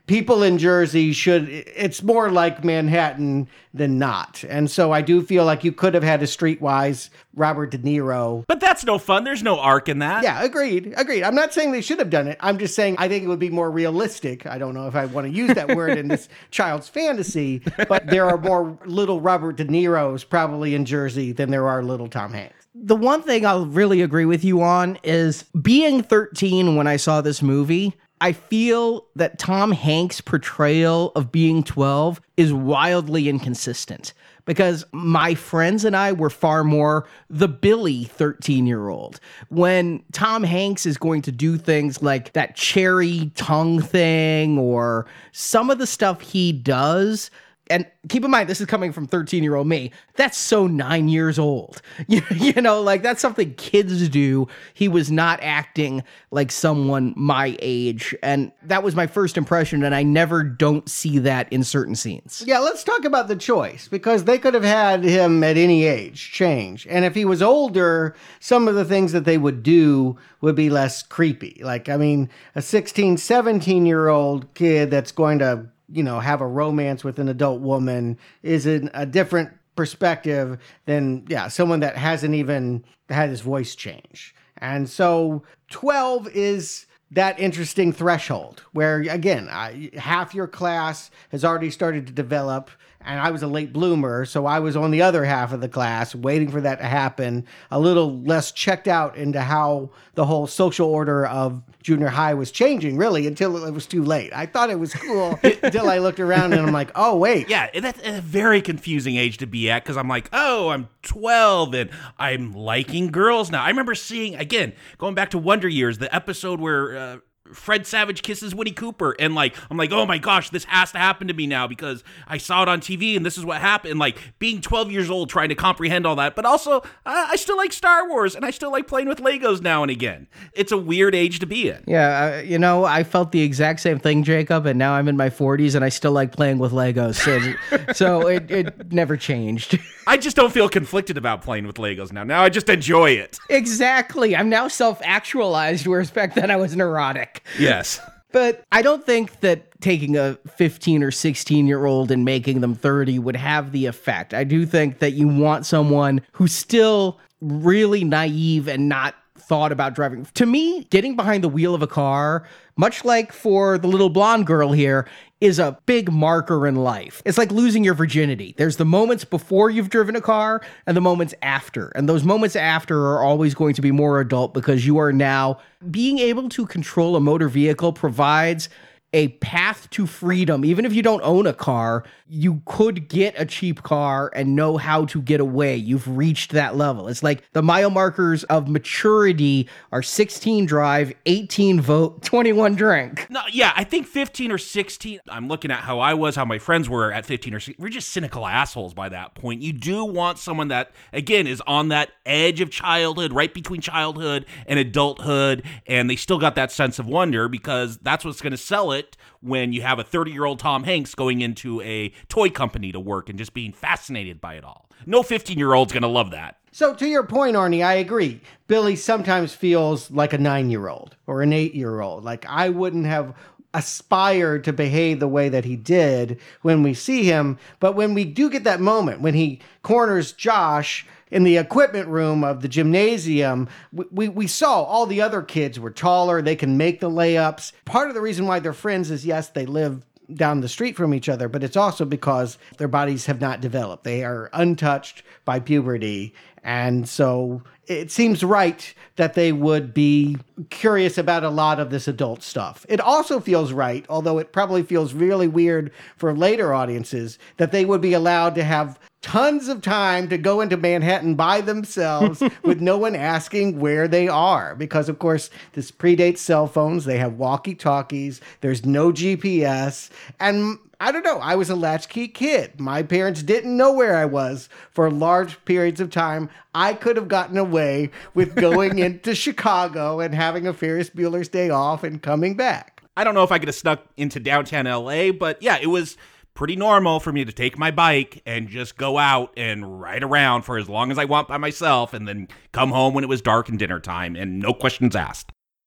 people in Jersey should, it's more like Manhattan than not. And so I do feel like you could have had a streetwise Robert De Niro. But that's no fun. There's no arc in that. Yeah, agreed. Agreed. I'm not saying they should have done it. I'm just saying I think it would be more realistic. I don't know if I want to use that word in this child's fantasy, but there are more little Robert De Niros probably in Jersey than there are little Tom Hanks. The one thing I'll really agree with you on is being thirteen when I saw this movie, I feel that Tom Hanks' portrayal of being twelve is wildly inconsistent because my friends and I were far more the Billy thirteen-year-old. When Tom Hanks is going to do things like that cherry tongue thing or some of the stuff he does, and keep in mind, this is coming from thirteen-year-old me. That's so nine years old. You, you know, like that's something kids do. He was not acting like someone my age. And that was my first impression. And I never don't see that in certain scenes. Yeah, let's talk about the choice because they could have had him at any age change. And if he was older, some of the things that they would do would be less creepy. Like, I mean, a sixteen, seventeen-year-old kid that's going to you know, have a romance with an adult woman is in a different perspective than, yeah, someone that hasn't even had his voice change. And so twelve is that interesting threshold where, again, I, half your class has already started to develop, and I was a late bloomer, so I was on the other half of the class waiting for that to happen, a little less checked out into how the whole social order of junior high was changing, really, until it was too late. I thought it was cool until I looked around and I'm like, oh, wait. Yeah, that's a very confusing age to be at because I'm like, oh, I'm twelve and I'm liking girls now. I remember seeing, again, going back to Wonder Years, the episode where uh, Fred Savage kisses Winnie Cooper, and like I'm like, oh my gosh, this has to happen to me now because I saw it on T V and this is what happened. Like being twelve years old, trying to comprehend all that, but also I, I still like Star Wars and I still like playing with Legos now and again. It's a weird age to be in. Yeah, uh, you know, I felt the exact same thing, Jacob, and now I'm in my forties and I still like playing with Legos. So, so it, it never changed. I just don't feel conflicted about playing with Legos now. Now I just enjoy it. Exactly. I'm now self-actualized, whereas back then I was neurotic. Yes. But I don't think that taking a fifteen or sixteen year old and making them thirty would have the effect. I do think that you want someone who's still really naive and not thought about driving. To me, getting behind the wheel of a car, much like for the little blonde girl here, is a big marker in life. It's like losing your virginity. There's the moments before you've driven a car and the moments after. And those moments after are always going to be more adult because you are now being able to control a motor vehicle provides a path to freedom. Even if you don't own a car, you could get a cheap car and know how to get away. You've reached that level. It's like the mile markers of maturity are sixteen drive, eighteen vote, twenty-one drink. No, yeah, I think fifteen or sixteen, I'm looking at how I was, how my friends were at fifteen or sixteen. We're just cynical assholes by that point. You do want someone that, again, is on that edge of childhood, right between childhood and adulthood, and they still got that sense of wonder because that's what's going to sell it when you have a thirty-year-old Tom Hanks going into a toy company to work and just being fascinated by it all. No fifteen-year-old's going to love that. So to your point, Arnie, I agree. Billy sometimes feels like a nine-year-old or an eight-year-old. Like I wouldn't have aspired to behave the way that he did when we see him. But when we do get that moment, when he corners Josh in the equipment room of the gymnasium, we, we, we saw all the other kids were taller. They can make the layups. Part of the reason why they're friends is, yes, they live down the street from each other, but it's also because their bodies have not developed. They are untouched by puberty. And so it seems right that they would be curious about a lot of this adult stuff. It also feels right, although it probably feels really weird for later audiences, that they would be allowed to have tons of time to go into Manhattan by themselves with no one asking where they are. Because, of course, this predates cell phones. They have walkie-talkies. There's no G P S. And I don't know. I was a latchkey kid. My parents didn't know where I was for large periods of time. I could have gotten away with going into Chicago and having a Ferris Bueller's Day Off and coming back. I don't know if I could have snuck into downtown L A, but yeah, it was pretty normal for me to take my bike and just go out and ride around for as long as I want by myself and then come home when it was dark and dinner time and no questions asked.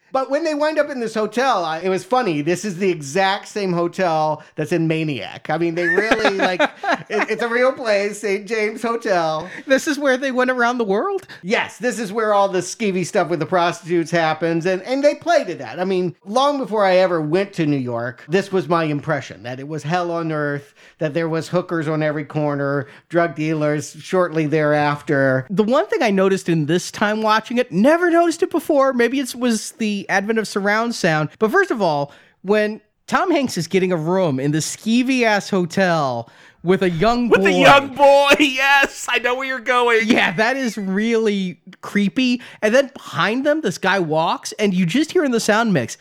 But when they wind up in this hotel, I, it was funny. This is the exact same hotel that's in Maniac. I mean, they really, like, it, it's a real place, Saint James Hotel. This is where they went around the world? Yes, this is where all the skeevy stuff with the prostitutes happens, and, and they play to that. I mean, long before I ever went to New York, this was my impression, that it was hell on earth, that there was hookers on every corner, drug dealers shortly thereafter. The one thing I noticed in this time watching it, never noticed it before, maybe it was the advent of surround sound, but first of all, when Tom Hanks is getting a room in the skeevy-ass hotel with a young boy. With a young boy, yes, I know where you're going. Yeah, that is really creepy. And then behind them, this guy walks, and you just hear in the sound mix,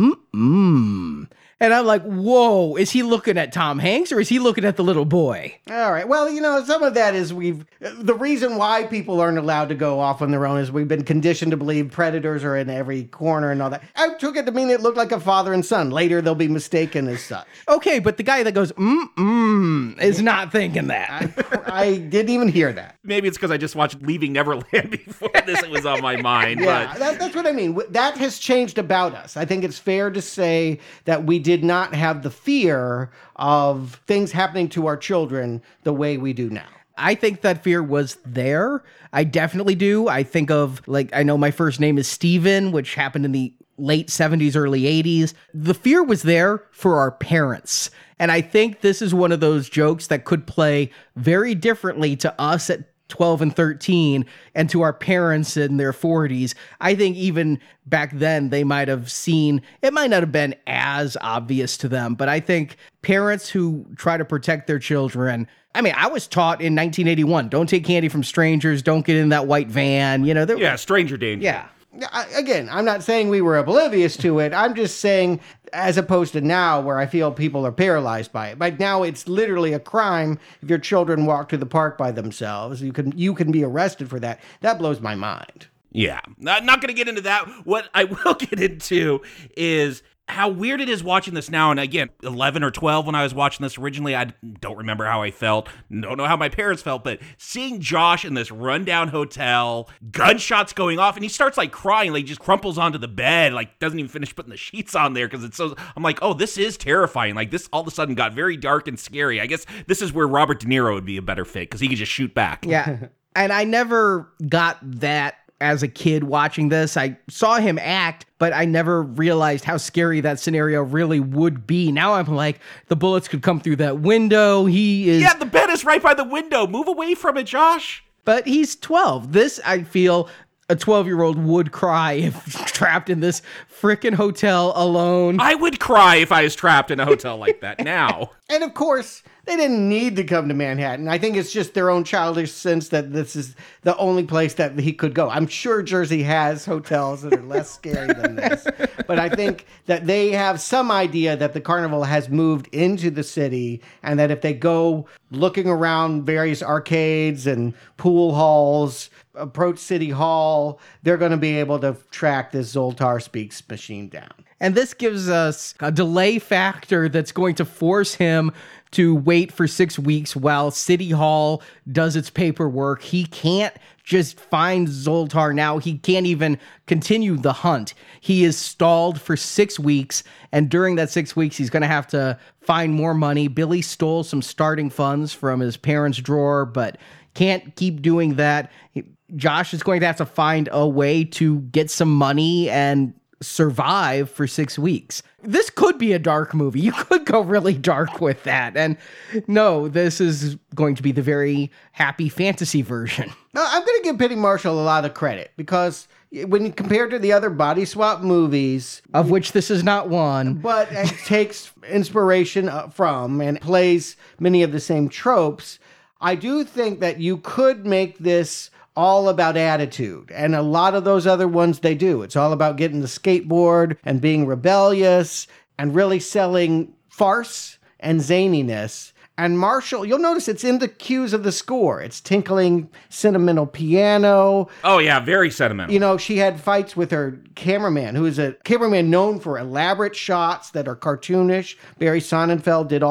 mm-mm. And I'm like, whoa, is he looking at Tom Hanks or is he looking at the little boy? All right. Well, you know, some of that is we've, the reason why people aren't allowed to go off on their own is we've been conditioned to believe predators are in every corner and all that. I took it to mean it looked like a father and son. Later, they'll be mistaken as such. Okay, but the guy that goes, mm-mm, is not thinking that. I, I didn't even hear that. Maybe it's because I just watched Leaving Neverland before this. It was on my mind. Yeah, but that, that's what I mean. That has changed about us. I think it's fair to say that we did not have the fear of things happening to our children the way we do now. I think that fear was there. I definitely do. I think of, like, I know My First Name is Steven, which happened in the late seventies, early eighties. The fear was there for our parents. And I think this is one of those jokes that could play very differently to us at twelve and thirteen and to our parents in their forties. I think even back then they might have seen, it might not have been as obvious to them, but I think parents who try to protect their children, I mean, I was taught in nineteen eighty-one, don't take candy from strangers, don't get in that white van, you know. There, yeah, stranger danger. Yeah. I, again, I'm not saying we were oblivious to it. I'm just saying, as opposed to now where I feel people are paralyzed by it. But now it's literally a crime if your children walk to the park by themselves. You can you can be arrested for that. That blows my mind. Yeah, not, not going to get into that. What I will get into is how weird it is watching this now. And again, eleven or twelve when I was watching this originally, I don't remember how I felt. Don't know how my parents felt, but seeing Josh in this rundown hotel, gunshots going off, and he starts like crying, like just crumples onto the bed, like doesn't even finish putting the sheets on there because it's so, I'm like, oh, this is terrifying. Like this all of a sudden got very dark and scary. I guess this is where Robert De Niro would be a better fit because he could just shoot back. Yeah. And I never got that as a kid watching this. I saw him act, but I never realized how scary that scenario really would be. Now I'm like, the bullets could come through that window. He is... Yeah, the bed is right by the window. Move away from it, Josh. But he's twelve. This, I feel, a twelve-year-old would cry if trapped in this frickin' hotel alone. I would cry if I was trapped in a hotel like that now. And of course, they didn't need to come to Manhattan. I think it's just their own childish sense that this is the only place that he could go. I'm sure Jersey has hotels that are less scary than this. But I think that they have some idea that the carnival has moved into the city and that if they go looking around various arcades and pool halls, approach City Hall, they're going to be able to track this Zoltar Speaks machine down. And this gives us a delay factor that's going to force him to wait for six weeks while City Hall does its paperwork. He can't just find Zoltar now. He can't even continue the hunt. He is stalled for six weeks, and during that six weeks, he's going to have to find more money. Billy stole some starting funds from his parents' drawer, but can't keep doing that. Josh is going to have to find a way to get some money and survive for six weeks. This could be a dark movie. You could go really dark with that. And no, this is going to be the very happy fantasy version. Now, I'm going to give Penny Marshall a lot of credit because when you compare to the other body swap movies, of which this is not one, but it takes inspiration from and plays many of the same tropes, I do think that you could make this all about attitude. And a lot of those other ones, they do. It's all about getting the skateboard and being rebellious and really selling farce and zaniness. And Marshall, you'll notice it's in the cues of the score. It's tinkling sentimental piano. Oh, yeah, very sentimental. You know, she had fights with her cameraman, who is a cameraman known for elaborate shots that are cartoonish. Barry Sonnenfeld did all the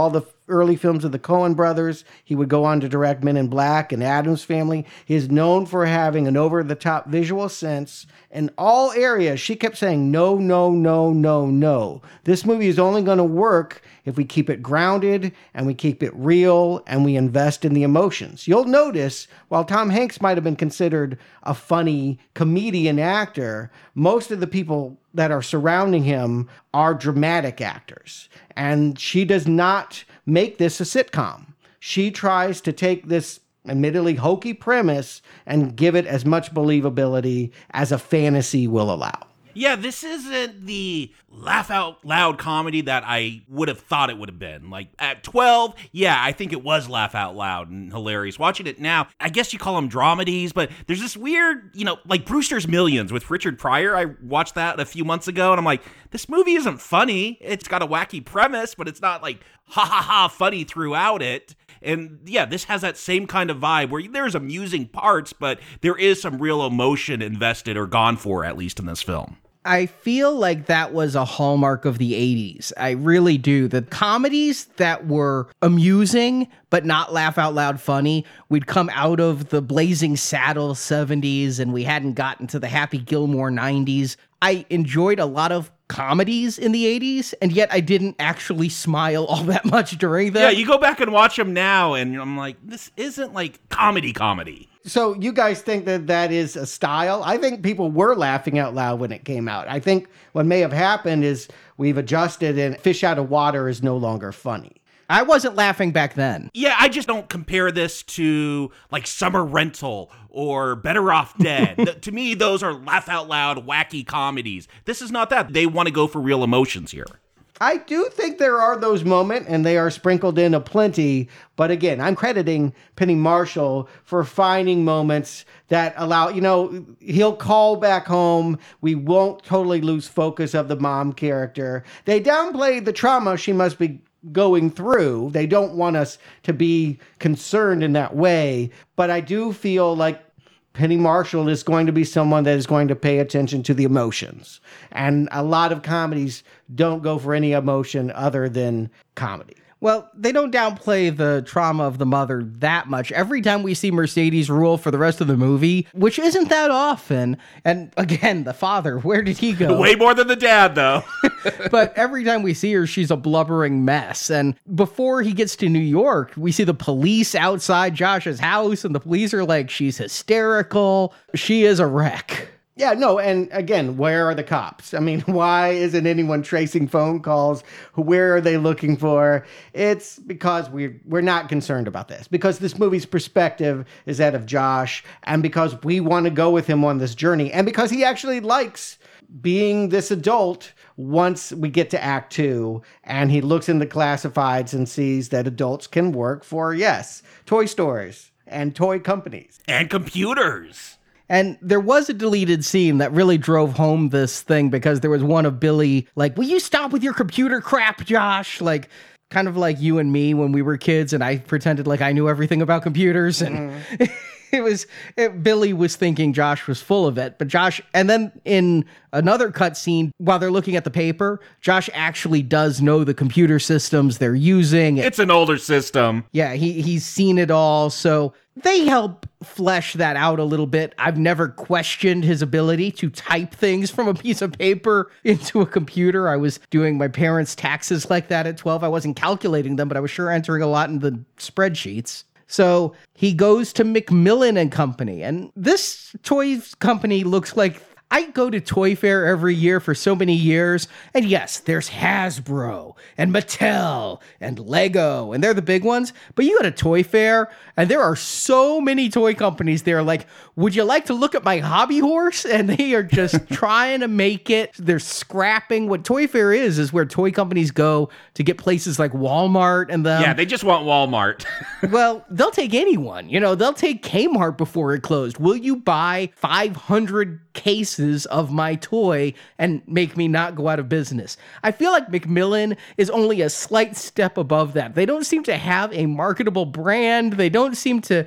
early films of the Coen brothers. He would go on to direct Men in Black and Addams Family. He is known for having an over-the-top visual sense in all areas. She kept saying, no, no, no, no, no. This movie is only going to work if we keep it grounded and we keep it real and we invest in the emotions. You'll notice, while Tom Hanks might have been considered a funny comedian actor, most of the people that are surrounding him are dramatic actors. And she does not make this a sitcom. She tries to take this admittedly hokey premise and give it as much believability as a fantasy will allow. Yeah, this isn't the laugh out loud comedy that I would have thought it would have been. Like at twelve, yeah, I think it was laugh out loud and hilarious. Watching it now, I guess you call them dramedies, but there's this weird, you know, like Brewster's Millions with Richard Pryor. I watched that a few months ago and I'm like, this movie isn't funny. It's got a wacky premise, but it's not like ha ha ha funny throughout it. And yeah, this has that same kind of vibe where there's amusing parts, but there is some real emotion invested or gone for, at least in this film. I feel like that was a hallmark of the eighties. I really do. The comedies that were amusing, but not laugh out loud funny, we'd come out of the Blazing Saddles seventies and we hadn't gotten to the Happy Gilmore nineties. I enjoyed a lot of comedies in the eighties, and yet I didn't actually smile all that much during them. Yeah, you go back and watch them now, and I'm like, this isn't like comedy comedy. So you guys think that that is a style? I think people were laughing out loud when it came out. I think what may have happened is we've adjusted and Fish Out of Water is no longer funny. I wasn't laughing back then. Yeah, I just don't compare this to like Summer Rental or Better Off Dead. Th- to me, those are laugh out loud, wacky comedies. This is not that. They want to go for real emotions here. I do think there are those moments, and they are sprinkled in aplenty. But again, I'm crediting Penny Marshall for finding moments that allow, you know, he'll call back home. We won't totally lose focus of the mom character. They downplay the trauma she must be going through. They don't want us to be concerned in that way. But I do feel like Penny Marshall is going to be someone that is going to pay attention to the emotions. And a lot of comedies don't go for any emotion other than comedy. Well, they don't downplay the trauma of the mother that much. Every time we see Mercedes Ruehl for the rest of the movie, which isn't that often, and again, the father, where did he go? Way more than the dad, though. But every time we see her, she's a blubbering mess. And before he gets to New York, we see the police outside Josh's house, and the police are like, she's hysterical. She is a wreck. Yeah, no, and again, where are the cops? I mean, why isn't anyone tracing phone calls? Where are they looking for? It's because we're, we're not concerned about this. Because this movie's perspective is that of Josh, and because we want to go with him on this journey, and because he actually likes being this adult once we get to Act Two, and he looks in the classifieds and sees that adults can work for, yes, toy stores and toy companies. And computers. And there was a deleted scene that really drove home this thing, because there was one of Billy like, will you stop with your computer crap, Josh? Like, kind of like you and me when we were kids and I pretended like I knew everything about computers. And mm. it was, it, Billy was thinking Josh was full of it. But Josh, and then in another cut scene, while they're looking at the paper, Josh actually does know the computer systems they're using. It's an older system. Yeah, he he's seen it all. So they help flesh that out a little bit. I've never questioned his ability to type things from a piece of paper into a computer. I was doing my parents' taxes like that at twelve. I wasn't calculating them, but I was sure entering a lot in the spreadsheets. So he goes to Macmillan and Company, and this toy company looks like, I go to Toy Fair every year for so many years, and yes, there's Hasbro and Mattel and Lego, and they're the big ones, but you go to Toy Fair, and there are so many toy companies there, like, would you like to look at my hobby horse? And they are just trying to make it, they're scrapping. What Toy Fair is, is where toy companies go to get places like Walmart and them. Yeah, they just want Walmart. Well, they'll take anyone, you know, they'll take Kmart before it closed. Will you buy five hundred cases of my toy and make me not go out of business? I feel like Macmillan is only a slight step above that. They don't seem to have a marketable brand. They don't seem to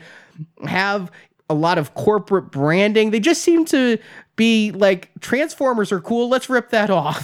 have a lot of corporate branding. They just seem to be like, Transformers are cool, let's rip that off.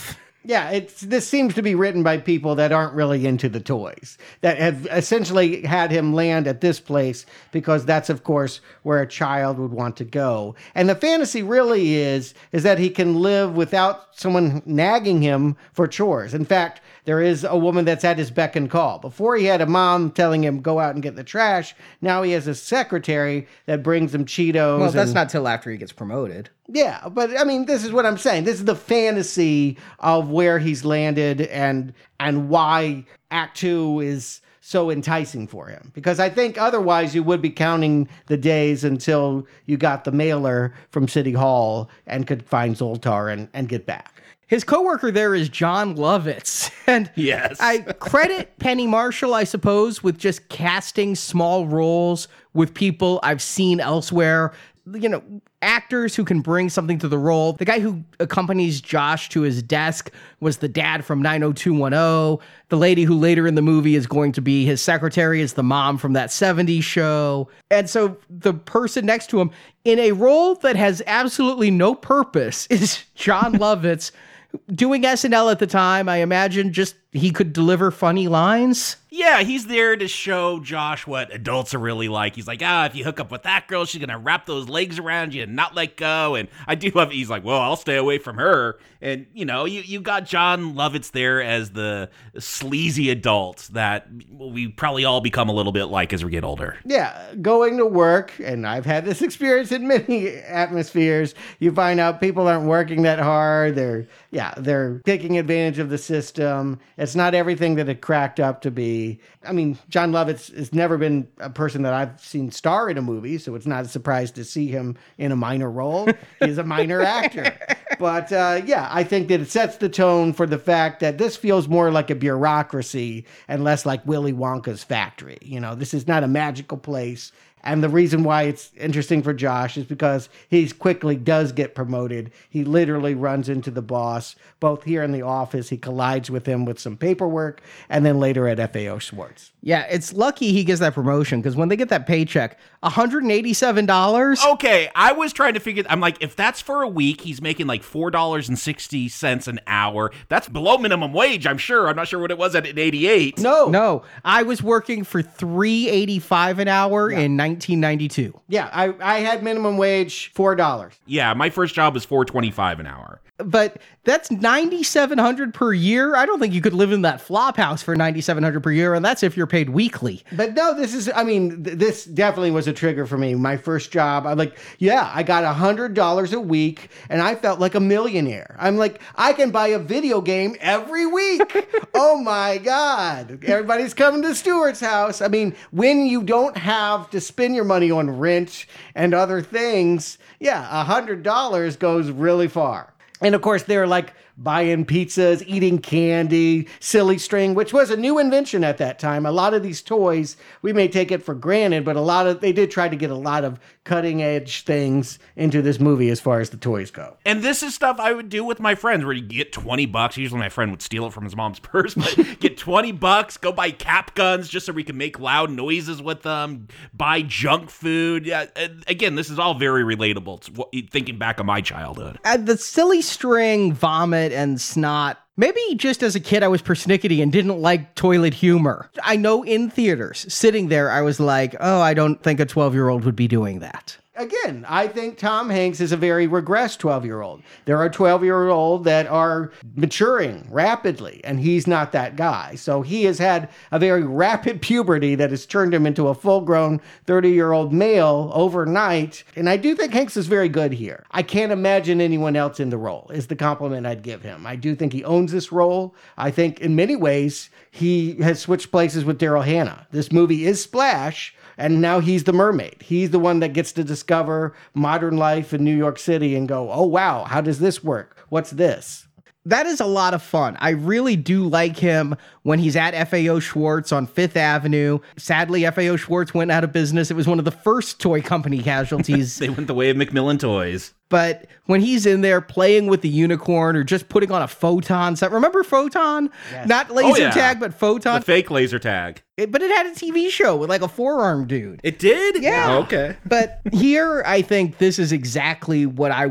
Yeah, it's this seems to be written by people that aren't really into the toys, that have essentially had him land at this place because that's, of course, where a child would want to go. And the fantasy really is, is that he can live without someone nagging him for chores. In fact, there is a woman that's at his beck and call. Before he had a mom telling him, go out and get the trash. Now he has a secretary that brings him Cheetos. Well, that's and, not till after he gets promoted. Yeah, but I mean, this is what I'm saying. This is the fantasy of where he's landed and and why Act Two is so enticing for him. Because I think otherwise you would be counting the days until you got the mailer from City Hall and could find Zoltar and, and get back. His coworker there is John Lovitz. And Yes. I credit Penny Marshall, I suppose, with just casting small roles with people I've seen elsewhere. You know, actors who can bring something to the role. The guy who accompanies Josh to his desk was the dad from nine oh two one oh. The lady who later in the movie is going to be his secretary is the mom from that seventies show. And so the person next to him in a role that has absolutely no purpose is John Lovitz. Doing S N L at the time, I imagine just he could deliver funny lines. Yeah, he's there to show Josh what adults are really like. He's like, ah, if you hook up with that girl, she's going to wrap those legs around you and not let go. And I do love it. He's like, well, I'll stay away from her. And, you know, you, you got John Lovitz there as the sleazy adult that we probably all become a little bit like as we get older. Yeah, going to work, and I've had this experience in many atmospheres, you find out people aren't working that hard. They're, yeah, they're taking advantage of the system. It's not everything that it cracked up to be. I mean, John Lovitz has never been a person that I've seen star in a movie, so it's not a surprise to see him in a minor role. He's a minor actor. But uh, yeah, I think that it sets the tone for the fact that this feels more like a bureaucracy and less like Willy Wonka's factory. You know, this is not a magical place. And the reason why it's interesting for Josh is because he quickly does get promoted. He literally runs into the boss, both here in the office. He collides with him with some paperwork, and then later at F A O Schwartz. Yeah, it's lucky he gets that promotion, because when they get that paycheck, one hundred eighty-seven dollars. Okay, I was trying to figure, I'm like, if that's for a week, he's making like four dollars and sixty cents an hour. That's below minimum wage, I'm sure. I'm not sure what it was at eighty-eight. No. No, I was working for three dollars and eighty-five cents an hour Yeah. in nineteen ninety-two. Yeah, I, I had minimum wage four dollars. Yeah, my first job was four twenty-five an hour. But that's nine thousand seven hundred dollars per year. I don't think you could live in that flop house for nine thousand seven hundred dollars per year, and that's if you're paid weekly. But no, this is, I mean, th- this definitely was a trigger for me. My first job, I'm like, yeah, I got one hundred dollars a week, and I felt like a millionaire. I'm like, I can buy a video game every week. Oh my God. Everybody's coming to Stuart's house. I mean, when you don't have to spend your money on rent and other things, yeah, one hundred dollars goes really far. And of course, they're like buying pizzas, eating candy, silly string, which was a new invention at that time. A lot of these toys, we may take it for granted, but a lot of, they did try to get a lot of cutting edge things into this movie as far as the toys go. And this is stuff I would do with my friends, where you get twenty bucks. Usually my friend would steal it from his mom's purse, but get twenty bucks, go buy cap guns just so we can make loud noises with them, buy junk food. Yeah, again, this is all very relatable to what, thinking back on my childhood. Uh, the silly string, vomit, and snot. Maybe just as a kid, I was persnickety and didn't like toilet humor. I know in theaters, sitting there, I was like, oh, I don't think a twelve-year-old would be doing that. Again, I think Tom Hanks is a very regressed twelve-year-old. There are twelve-year-olds that are maturing rapidly, and he's not that guy. So he has had a very rapid puberty that has turned him into a full-grown thirty-year-old male overnight. And I do think Hanks is very good here. I can't imagine anyone else in the role, is the compliment I'd give him. I do think he owns this role. I think in many ways, he has switched places with Daryl Hannah. This movie is Splash, and now he's the mermaid. He's the one that gets to discover modern life in New York City and go, oh, wow, how does this work? What's this? That is a lot of fun. I really do like him when he's at F A O Schwartz on Fifth Avenue. Sadly, F A O Schwartz went out of business. It was one of the first toy company casualties. They went the way of Macmillan Toys. But when he's in there playing with the unicorn or just putting on a photon set, remember Photon? Yes. Not laser Oh, yeah. tag, but Photon. The fake laser tag. It- but it had a T V show with like a forearm dude. It did? Yeah. Oh, okay. But here, I think this is exactly what I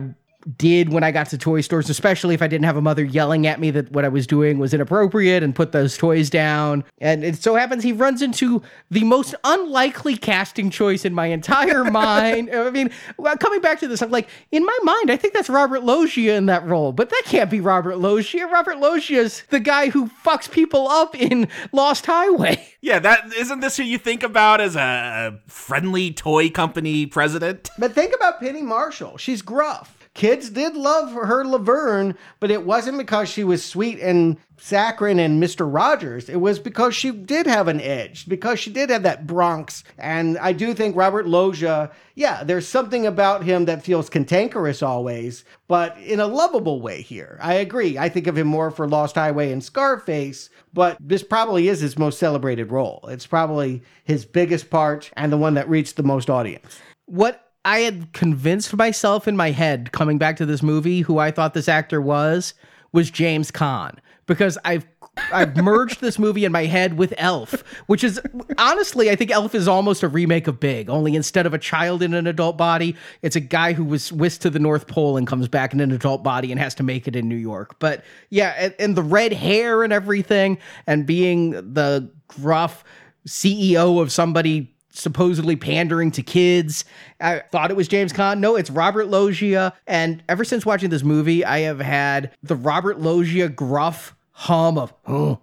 did when I got to toy stores, especially if I didn't have a mother yelling at me that what I was doing was inappropriate and put those toys down. And it so happens he runs into the most unlikely casting choice in my entire mind. I mean, well, coming back to this, I'm like, in my mind, I think that's Robert Loggia in that role, but that can't be Robert Loggia. Robert Loggia's the guy who fucks people up in Lost Highway. Yeah, that isn't this who you think about as a friendly toy company president? But think about Penny Marshall. She's gruff. Kids did love her Laverne, but it wasn't because she was sweet and saccharine and Mister Rogers. It was because she did have an edge, because she did have that Bronx. And I do think Robert Loggia, yeah, there's something about him that feels cantankerous always, but in a lovable way here. I agree. I think of him more for Lost Highway and Scarface, but this probably is his most celebrated role. It's probably his biggest part and the one that reached the most audience. What I had convinced myself in my head coming back to this movie who I thought this actor was, was James Caan. Because I've I've merged this movie in my head with Elf, which is, honestly, I think Elf is almost a remake of Big, only instead of a child in an adult body, it's a guy who was whisked to the North Pole and comes back in an adult body and has to make it in New York. But yeah, and, and the red hair and everything, and being the gruff C E O of somebody supposedly pandering to kids. I thought it was James Caan. No, it's Robert Loggia. And ever since watching this movie, I have had the Robert Loggia gruff hum of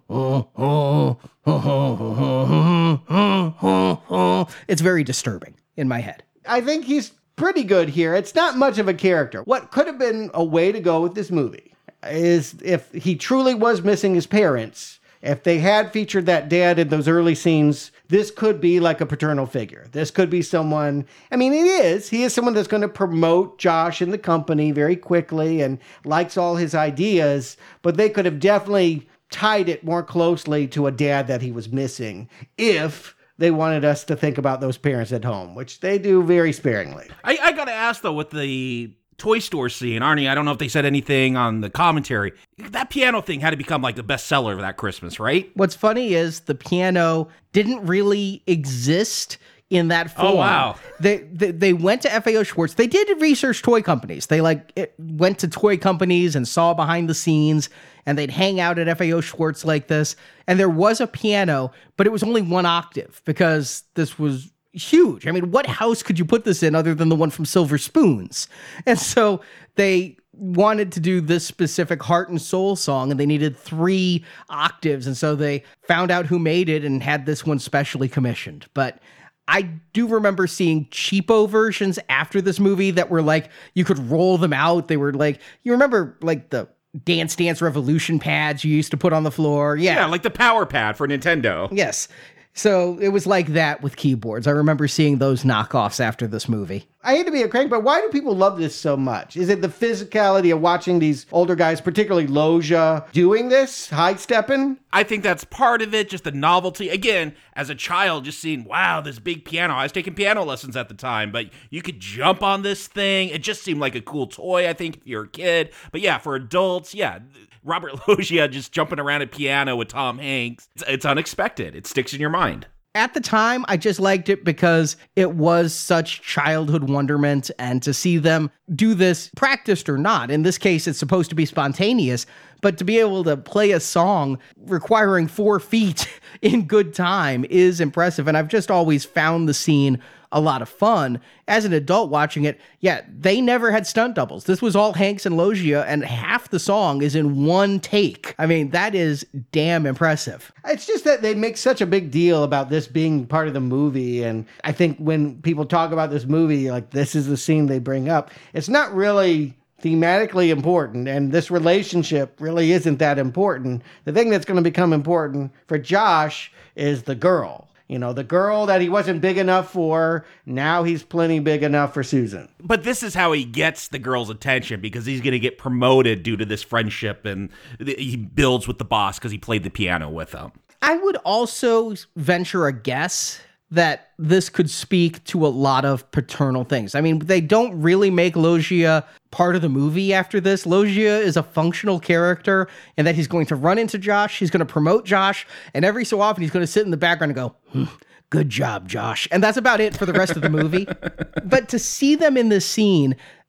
it's very disturbing in my head. I think he's pretty good here. It's not much of a character. What could have been a way to go with this movie is if he truly was missing his parents. If they had featured that dad in those early scenes, this could be like a paternal figure. This could be someone, I mean, it is. He is someone that's going to promote Josh in the company very quickly and likes all his ideas, but they could have definitely tied it more closely to a dad that he was missing if they wanted us to think about those parents at home, which they do very sparingly. I, I got to ask, though, with the toy store scene, Arnie, I don't know if they said anything on the commentary. That piano thing had to become like the bestseller of that Christmas, right? What's funny is the piano didn't really exist in that form. Oh, wow. They, they they went to F A O Schwarz. They did research toy companies. They like it, went to toy companies and saw behind the scenes, and they'd hang out at F A O Schwarz like this. And there was a piano, but it was only one octave because this was huge. I mean, what house could you put this in other than the one from Silver Spoons? And so they wanted to do this specific heart and soul song, and they needed three octaves. And so they found out who made it and had this one specially commissioned. But I do remember seeing cheapo versions after this movie that were like, you could roll them out. They were like, you remember like the Dance Dance Revolution pads you used to put on the floor? Yeah. Yeah, like the power pad for Nintendo. Yes. So it was like that with keyboards. I remember seeing those knockoffs after this movie. I hate to be a crank, but why do people love this so much? Is it the physicality of watching these older guys, particularly Loggia, doing this, high-stepping? I think that's part of it, just the novelty. Again, as a child, just seeing, wow, this big piano. I was taking piano lessons at the time, but you could jump on this thing. It just seemed like a cool toy, I think, if you're a kid. But yeah, for adults, yeah, Robert Loggia just jumping around a piano with Tom Hanks. It's, it's unexpected. It sticks in your mind. At the time, I just liked it because it was such childhood wonderment, and to see them do this, practiced or not, in this case, it's supposed to be spontaneous, but to be able to play a song requiring four feet in good time is impressive, and I've just always found the scene a lot of fun. As an adult watching it, yeah, they never had stunt doubles. This was all Hanks and Loggia, and half the song is in one take. I mean, that is damn impressive. It's just that they make such a big deal about this being part of the movie, and I think when people talk about this movie, like, this is the scene they bring up, it's not really thematically important, and this relationship really isn't that important. The thing that's going to become important for Josh is the girl. You know, the girl that he wasn't big enough for, now he's plenty big enough for Susan. But this is how he gets the girl's attention, because he's going to get promoted due to this friendship, and he builds with the boss because he played the piano with him. I would also venture a guess that this could speak to a lot of paternal things. I mean, they don't really make Loggia part of the movie after this. Loggia is a functional character, and that he's going to run into Josh, he's going to promote Josh, and every so often he's going to sit in the background and go, hmm, good job, Josh. And that's about it for the rest of the movie. But to see them in this scene,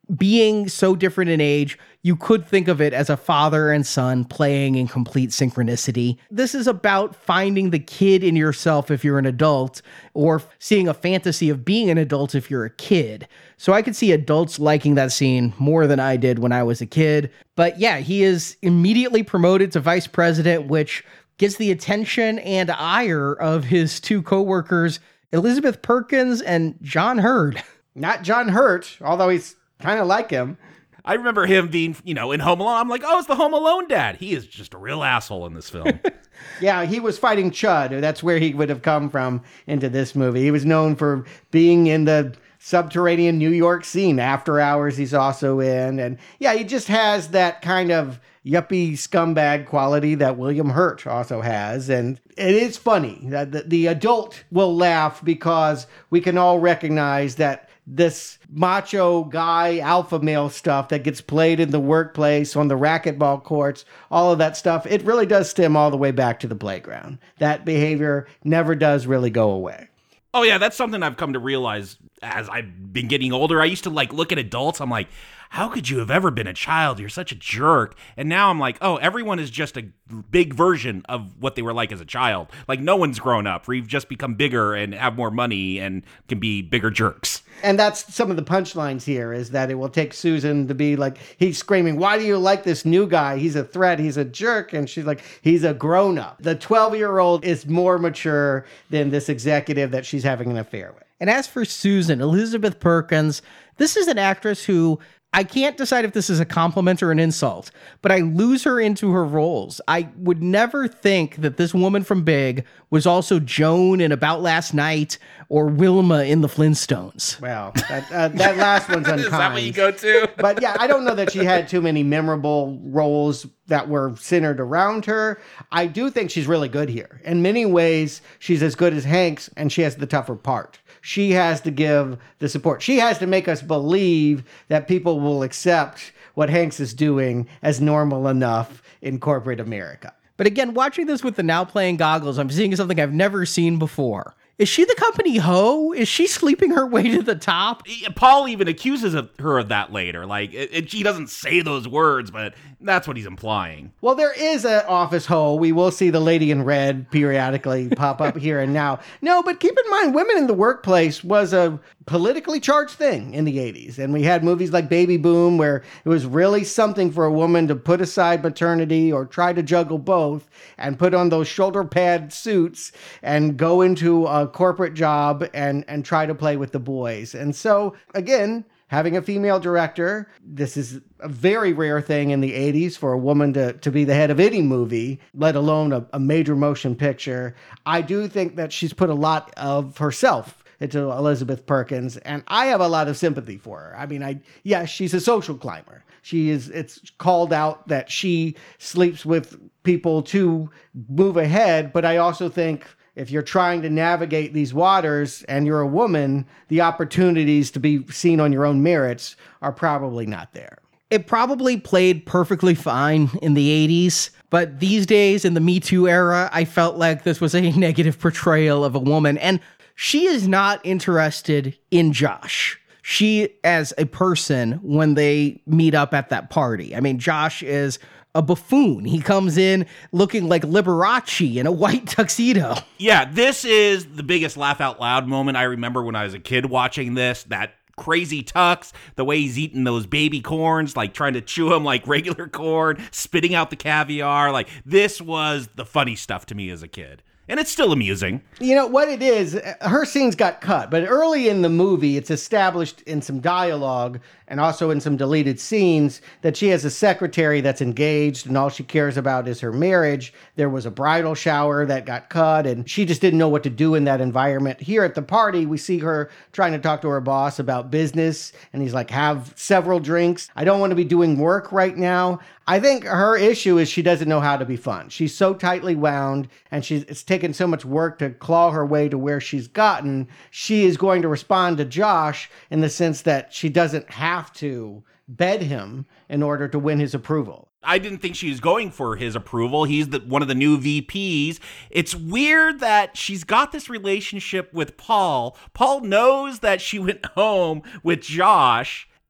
being so different in age, you could think of it as a father and son playing in complete synchronicity. This is about finding the kid in yourself if you're an adult, or seeing a fantasy of being an adult if you're a kid. So I could see adults liking that scene more than I did when I was a kid. But yeah, he is immediately promoted to vice president, which gets the attention and ire of his two coworkers, Elizabeth Perkins and John Hurt. Not John Hurt, although he's kind of like him. I remember him being, you know, in Home Alone. I'm like, oh, it's the Home Alone dad. He is just a real asshole in this film. Yeah, he was fighting Chud. That's where he would have come from into this movie. He was known for being in the subterranean New York scene. After Hours, he's also in. And yeah, he just has that kind of yuppie scumbag quality that William Hurt also has. And it is funny that the, the adult will laugh because we can all recognize that this macho guy, alpha male stuff that gets played in the workplace, on the racquetball courts, all of that stuff, it really does stem all the way back to the playground. That behavior never does really go away. Oh yeah, that's something I've come to realize as I've been getting older. I used to like look at adults, I'm like, how could you have ever been a child? You're such a jerk. And now I'm like, oh, everyone is just a big version of what they were like as a child. Like no one's grown up. We've just become bigger and have more money and can be bigger jerks. And that's some of the punchlines here, is that it will take Susan to be like, he's screaming, why do you like this new guy? He's a threat. He's a jerk. And she's like, he's a grown up. The twelve-year-old is more mature than this executive that she's having an affair with. And as for Susan, Elizabeth Perkins, this is an actress who I can't decide if this is a compliment or an insult, but I lose her into her roles. I would never think that this woman from Big was also Joan in About Last Night or Wilma in The Flintstones. Well, that, uh, that last one's unkind. Is that what you go to? But yeah, I don't know that she had too many memorable roles that were centered around her. I do think she's really good here. In many ways, she's as good as Hanks, and she has the tougher part. She has to give the support. She has to make us believe that people will accept what Hanks is doing as normal enough in corporate America. But again, watching this with the now playing goggles, I'm seeing something I've never seen before. Is she the company hoe? Is she sleeping her way to the top? Paul even accuses of her of that later. Like, it, it, she doesn't say those words, but that's what he's implying. Well, there is an office hoe. We will see the lady in red periodically pop up here and now. No, but keep in mind, women in the workplace was a politically charged thing in the eighties. And we had movies like Baby Boom, where it was really something for a woman to put aside maternity or try to juggle both and put on those shoulder pad suits and go into a corporate job and, and try to play with the boys. And so, again, having a female director, this is a very rare thing in the eighties for a woman to, to be the head of any movie, let alone a, a major motion picture. I do think that she's put a lot of herself into Elizabeth Perkins, and I have a lot of sympathy for her. I mean, I yes, she's a social climber. She is, it's called out that she sleeps with people to move ahead, but I also think if you're trying to navigate these waters and you're a woman, the opportunities to be seen on your own merits are probably not there. It probably played perfectly fine in the eighties, but these days in the Me Too era, I felt like this was a negative portrayal of a woman, and she is not interested in Josh. She, as a person, when they meet up at that party. I mean, Josh is a buffoon. He comes in looking like Liberace in a white tuxedo. Yeah, this is the biggest laugh out loud moment I remember when I was a kid watching this. That crazy tux, the way he's eating those baby corns, like trying to chew them like regular corn, spitting out the caviar. Like, this was the funny stuff to me as a kid. And it's still amusing. You know, what it is, her scenes got cut, but early in the movie, it's established in some dialogue and also in some deleted scenes that she has a secretary that's engaged and all she cares about is her marriage. There was a bridal shower that got cut and she just didn't know what to do in that environment. Here at the party, we see her trying to talk to her boss about business and he's like, have several drinks. I don't want to be doing work right now. I think her issue is she doesn't know how to be fun. She's so tightly wound and she's it's taken so much work to claw her way to where she's gotten. She is going to respond to Josh in the sense that she doesn't have to bed him in order to win his approval. I didn't think she was going for his approval. He's the, one of the new V Ps. It's weird that she's got this relationship with Paul. Paul knows that she went home with Josh,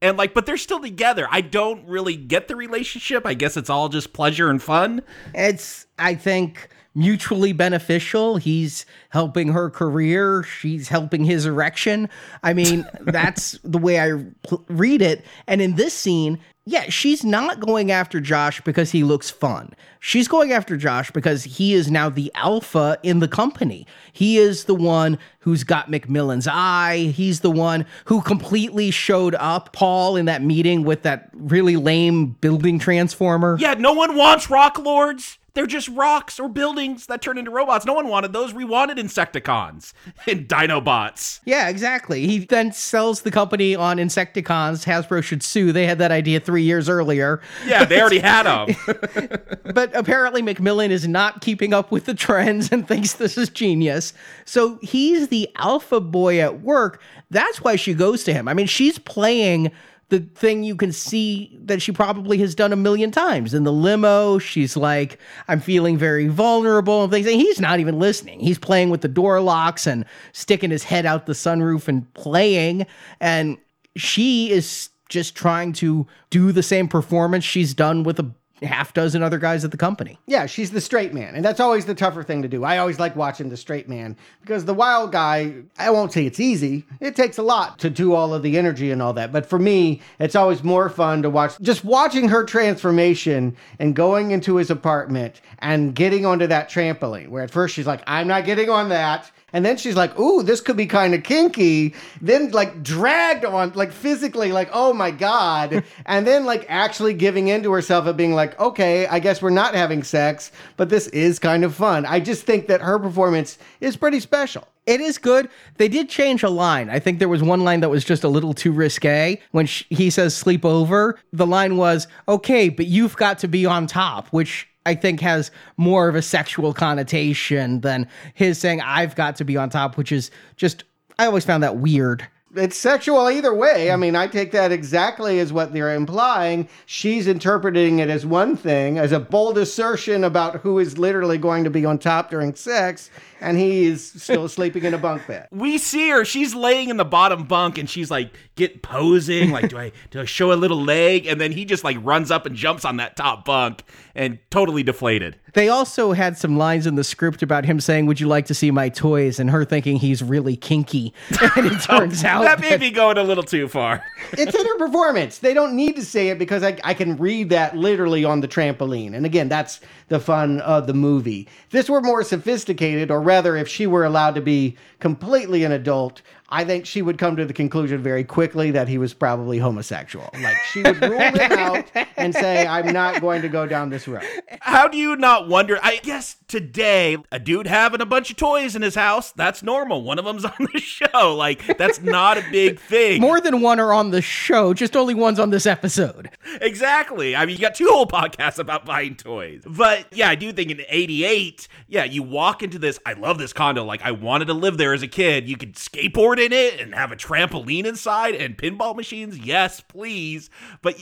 And like, but they're still together. I don't really get the relationship. I guess it's all just pleasure and fun. It's, I think, mutually beneficial. He's helping her career. She's helping his erection. I mean, that's the way I pl- read it. And in this scene, yeah, she's not going after Josh because he looks fun. She's going after Josh because he is now the alpha in the company. He is the one who's got McMillan's eye. He's the one who completely showed up Paul in that meeting with that really lame building transformer. Yeah, no one wants rock lords. They're just rocks or buildings that turn into robots. No one wanted those. We wanted Insecticons and Dinobots. Yeah, exactly. He then sells the company on Insecticons. Hasbro should sue. They had that idea three years earlier. Yeah, they already had them. But apparently McMillan is not keeping up with the trends and thinks this is genius. So he's the alpha boy at work. That's why she goes to him. I mean, she's playing the thing you can see that she probably has done a million times. In the limo, she's like, I'm feeling very vulnerable and things. And he's not even listening. He's playing with the door locks and sticking his head out the sunroof and playing. And she is just trying to do the same performance she's done with a half dozen other guys at the company. Yeah, she's the straight man. And that's always the tougher thing to do. I always like watching the straight man because the wild guy, I won't say it's easy. It takes a lot to do all of the energy and all that. But for me, it's always more fun to watch just watching her transformation and going into his apartment and getting onto that trampoline where at first she's like, I'm not getting on that. And then she's like, ooh, this could be kind of kinky. Then like dragged on, like physically, like, oh my God. And then like actually giving into herself and being like, okay, I guess we're not having sex, but this is kind of fun. I just think that her performance is pretty special. It is good. They did change a line. I think there was one line that was just a little too risque. When she, he says sleep over, the line was, okay, but you've got to be on top, which I think has more of a sexual connotation than his saying, I've got to be on top, which is just, I always found that weird. It's sexual either way. I mean, I take that exactly as what they're implying. She's interpreting it as one thing, as a bold assertion about who is literally going to be on top during sex, and he is still sleeping in a bunk bed. We see her. She's laying in the bottom bunk, and she's like, get posing. Like, do I do I show a little leg? And then he just like runs up and jumps on that top bunk and totally deflated. They also had some lines in the script about him saying, would you like to see my toys? And her thinking he's really kinky. And it turns out that may be going a little too far. It's in her performance. They don't need to say it because I, I can read that literally on the trampoline. And again, that's the fun of the movie. If this were more sophisticated, or rather if she were allowed to be completely an adult, I think she would come to the conclusion very quickly that he was probably homosexual. Like, she would rule him out and say, I'm not going to go down this road. How do you not wonder? I guess today, a dude having a bunch of toys in his house, that's normal. One of them's on the show. Like, that's not a big thing. More than one are on the show, just only one's on this episode. Exactly. I mean, you got two whole podcasts about buying toys. But yeah, I do think in eighty-eight, yeah, you walk into this, I love this condo. Like, I wanted to live there as a kid. You could skateboard in it and have a trampoline inside and pinball machines. Yes, please. But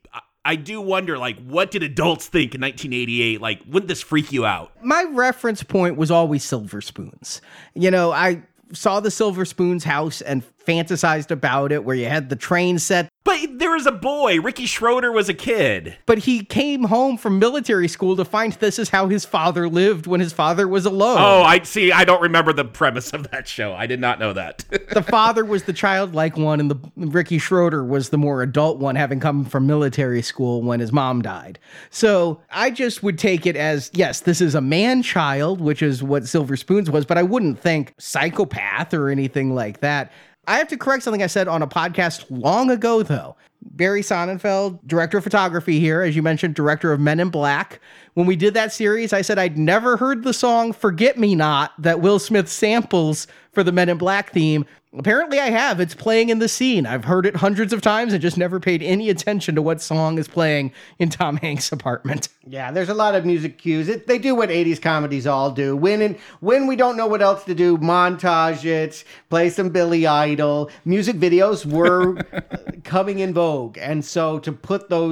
I do wonder, like, what did adults think in nineteen eighty-eight? Like, wouldn't this freak you out? My reference point was always Silver Spoons. You know, I saw the Silver Spoons house and fantasized about it, where you had the train set. But there was a boy. Ricky Schroeder was a kid. But he came home from military school to find this is how his father lived when his father was alone. Oh, I see. I don't remember the premise of that show. I did not know that. The father was the childlike one, and the Ricky Schroeder was the more adult one, having come from military school when his mom died. So I just would take it as, yes, this is a man-child, which is what Silver Spoons was, but I wouldn't think psychopath or anything like that. I have to correct something I said on a podcast long ago, though. Barry Sonnenfeld, director of photography here, as you mentioned, director of Men in Black. When we did that series, I said I'd never heard the song Forget Me Not that Will Smith samples for the Men in Black theme. Apparently I have. It's playing in the scene. I've heard it hundreds of times and just never paid any attention to what song is playing in Tom Hanks' apartment. Yeah, there's a lot of music cues. It, they do what eighties comedies all do. When in, when we don't know what else to do, montage it, play some Billy Idol. Music videos were coming in vogue. And so to put those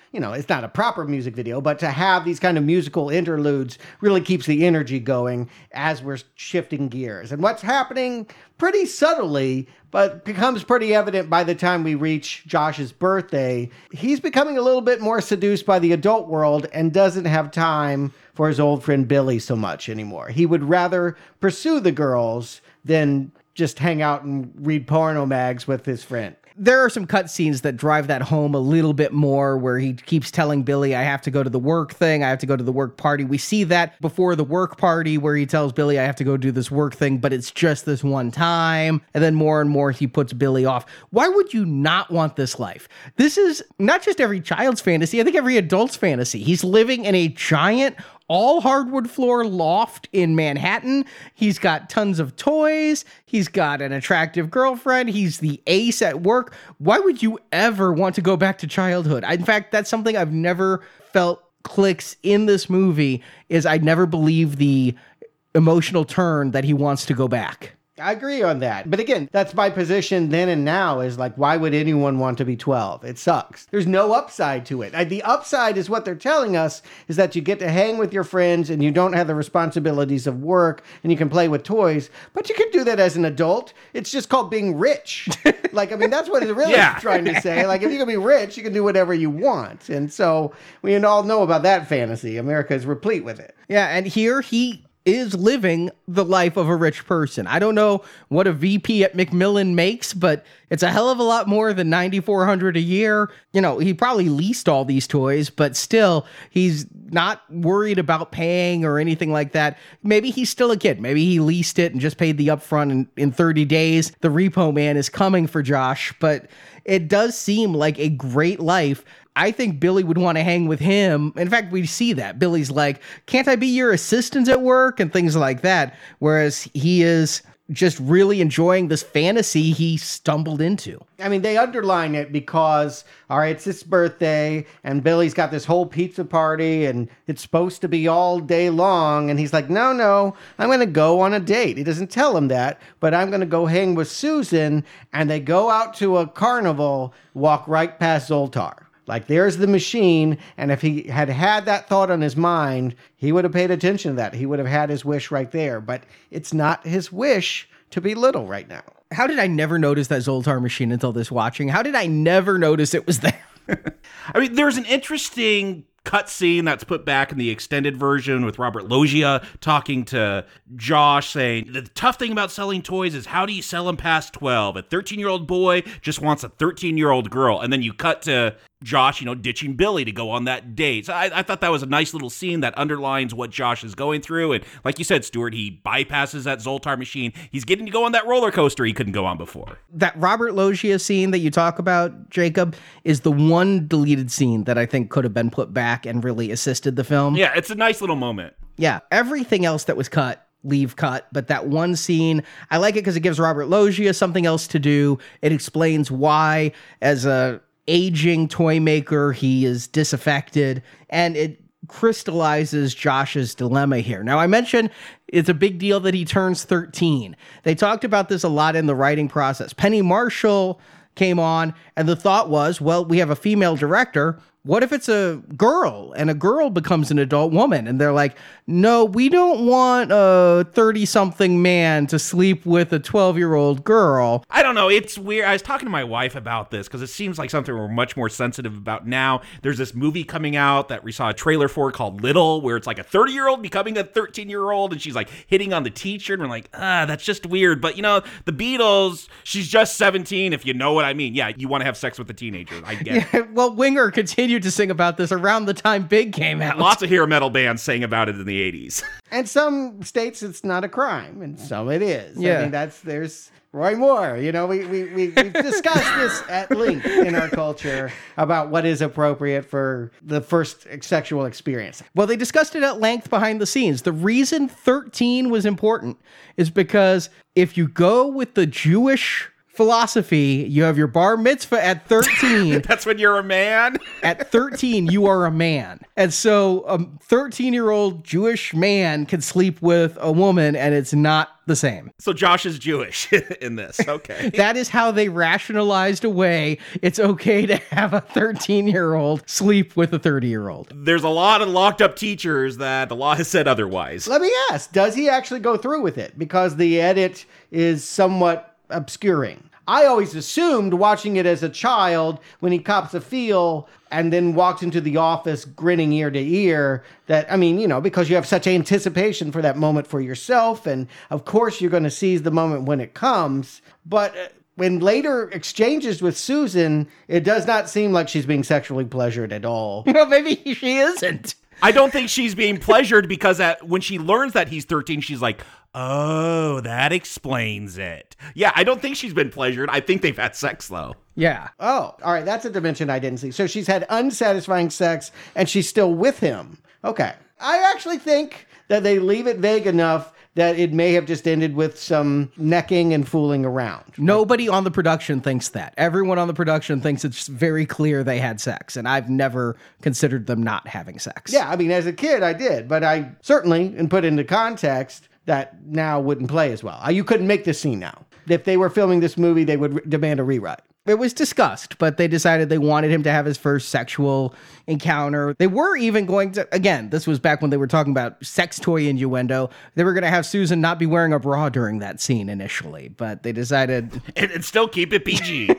you know, it's not a proper music video, but to have these kind of musical interludes really keeps the energy going as we're shifting gears. And what's happening pretty subtly, but becomes pretty evident by the time we reach Josh's birthday, he's becoming a little bit more seduced by the adult world and doesn't have time for his old friend Billy so much anymore. He would rather pursue the girls than just hang out and read porno mags with his friend. There are some cutscenes that drive that home a little bit more, where he keeps telling Billy, I have to go to the work thing. I have to go to the work party. We see that before the work party where he tells Billy, I have to go do this work thing, but it's just this one time. And then more and more he puts Billy off. Why would you not want this life? This is not just every child's fantasy. I think every adult's fantasy. He's living in a giant all hardwood floor loft in Manhattan. He's got tons of toys. He's got an attractive girlfriend. He's the ace at work. Why would you ever want to go back to childhood? In fact, that's something I've never felt clicks in this movie, is I never believe the emotional turn that he wants to go back. I agree on that. But again, that's my position then and now, is like, why would anyone want to be twelve? It sucks. There's no upside to it. The upside is what they're telling us, is that you get to hang with your friends and you don't have the responsibilities of work and you can play with toys, but you can do that as an adult. It's just called being rich. Like, I mean, that's what it's really Yeah. trying to say. Like, if you can be rich, you can do whatever you want. And so we all know about that fantasy. America is replete with it. Yeah, and here he is living the life of a rich person. I don't know what a V P at Macmillan makes, but it's a hell of a lot more than nine thousand four hundred dollars a year. You know, he probably leased all these toys, but still, he's not worried about paying or anything like that. Maybe he's still a kid. Maybe he leased it and just paid the upfront, and in thirty days, the repo man is coming for Josh, but it does seem like a great life. I think Billy would want to hang with him. In fact, we see that. Billy's like, can't I be your assistant at work? And things like that. Whereas he is just really enjoying this fantasy he stumbled into. I mean, they underline it because, all right, it's his birthday and Billy's got this whole pizza party and it's supposed to be all day long. And he's like, no, no, I'm going to go on a date. He doesn't tell him that, but I'm going to go hang with Susan. And they go out to a carnival, walk right past Zoltar. Like, there's the machine, and if he had had that thought on his mind, he would have paid attention to that. He would have had his wish right there, but it's not his wish to be little right now. How did I never notice that Zoltar machine until this watching? How did I never notice it was there? I mean, there's an interesting cutscene that's put back in the extended version with Robert Loggia talking to Josh, saying the tough thing about selling toys is how do you sell them past twelve? A thirteen-year-old boy just wants a thirteen-year-old girl. And then you cut to Josh, you know, ditching Billy to go on that date. So I, I thought that was a nice little scene that underlines what Josh is going through. And like you said, Stuart, he bypasses that Zoltar machine. He's getting to go on that roller coaster he couldn't go on before. That Robert Loggia scene that you talk about, Jacob, is the one deleted scene that I think could have been put back and really assisted the film. Yeah, it's a nice little moment. Yeah, everything else that was cut, leave cut, but that one scene, I like it because it gives Robert Loggia something else to do. It explains why, as a aging toy maker, he is disaffected, and it crystallizes Josh's dilemma here. Now, I mentioned it's a big deal that he turns thirteen. They talked about this a lot in the writing process. Penny Marshall came on, and the thought was, well, we have a female director. What if it's a girl and a girl becomes an adult woman? And they're like, no, we don't want a thirty-something man to sleep with a twelve-year-old girl. I don't know. It's weird. I was talking to my wife about this because it seems like something we're much more sensitive about now. There's this movie coming out that we saw a trailer for called Little, where it's like a thirty-year-old becoming a thirteen-year-old, and she's like hitting on the teacher, and we're like, ah, that's just weird. But, you know, the Beatles, she's just seventeen, if you know what I mean. Yeah, you want to have sex with a teenager. I get it. Yeah, well, Winger continued to sing about this around the time Big came out. Lots of hair metal bands sang about it in the eighties. And some states it's not a crime, and some it is. Yeah. I mean, that's, there's Roy Moore. You know, we, we, we, we've discussed this at length in our culture about what is appropriate for the first sexual experience. Well, they discussed it at length behind the scenes. The reason thirteen was important is because if you go with the Jewish philosophy, you have your bar mitzvah at thirteen. That's when you're a man. At thirteen, you are a man. And so a thirteen-year-old Jewish man can sleep with a woman, and it's not the same. So Josh is Jewish in this. Okay. That is how they rationalized away it's okay to have a thirteen-year-old sleep with a thirty-year-old. There's a lot of locked up teachers that the law has said otherwise. Let me ask, does he actually go through with it? Because the edit is somewhat obscuring. I always assumed watching it as a child when he cops a feel and then walks into the office grinning ear to ear that, I mean, you know, because you have such anticipation for that moment for yourself. And of course, you're going to seize the moment when it comes. But when later exchanges with Susan, it does not seem like she's being sexually pleasured at all. Well, maybe she isn't. I don't think she's being pleasured because at, when she learns that he's thirteen, she's like, oh, that explains it. Yeah, I don't think she's been pleasured. I think they've had sex, though. Yeah. Oh, all right. That's a dimension I didn't see. So she's had unsatisfying sex and she's still with him. Okay. I actually think that they leave it vague enough that it may have just ended with some necking and fooling around. Nobody on the production thinks that. Everyone on the production thinks it's very clear they had sex, and I've never considered them not having sex. Yeah, I mean, as a kid, I did, but I certainly, and put into context, that now wouldn't play as well. You couldn't make this scene now. If they were filming this movie, they would re- demand a rewrite. It was discussed, but they decided they wanted him to have his first sexual encounter. They were even going to, again, this was back when they were talking about sex toy innuendo. They were going to have Susan not be wearing a bra during that scene initially, but they decided... And, and still keep it P G.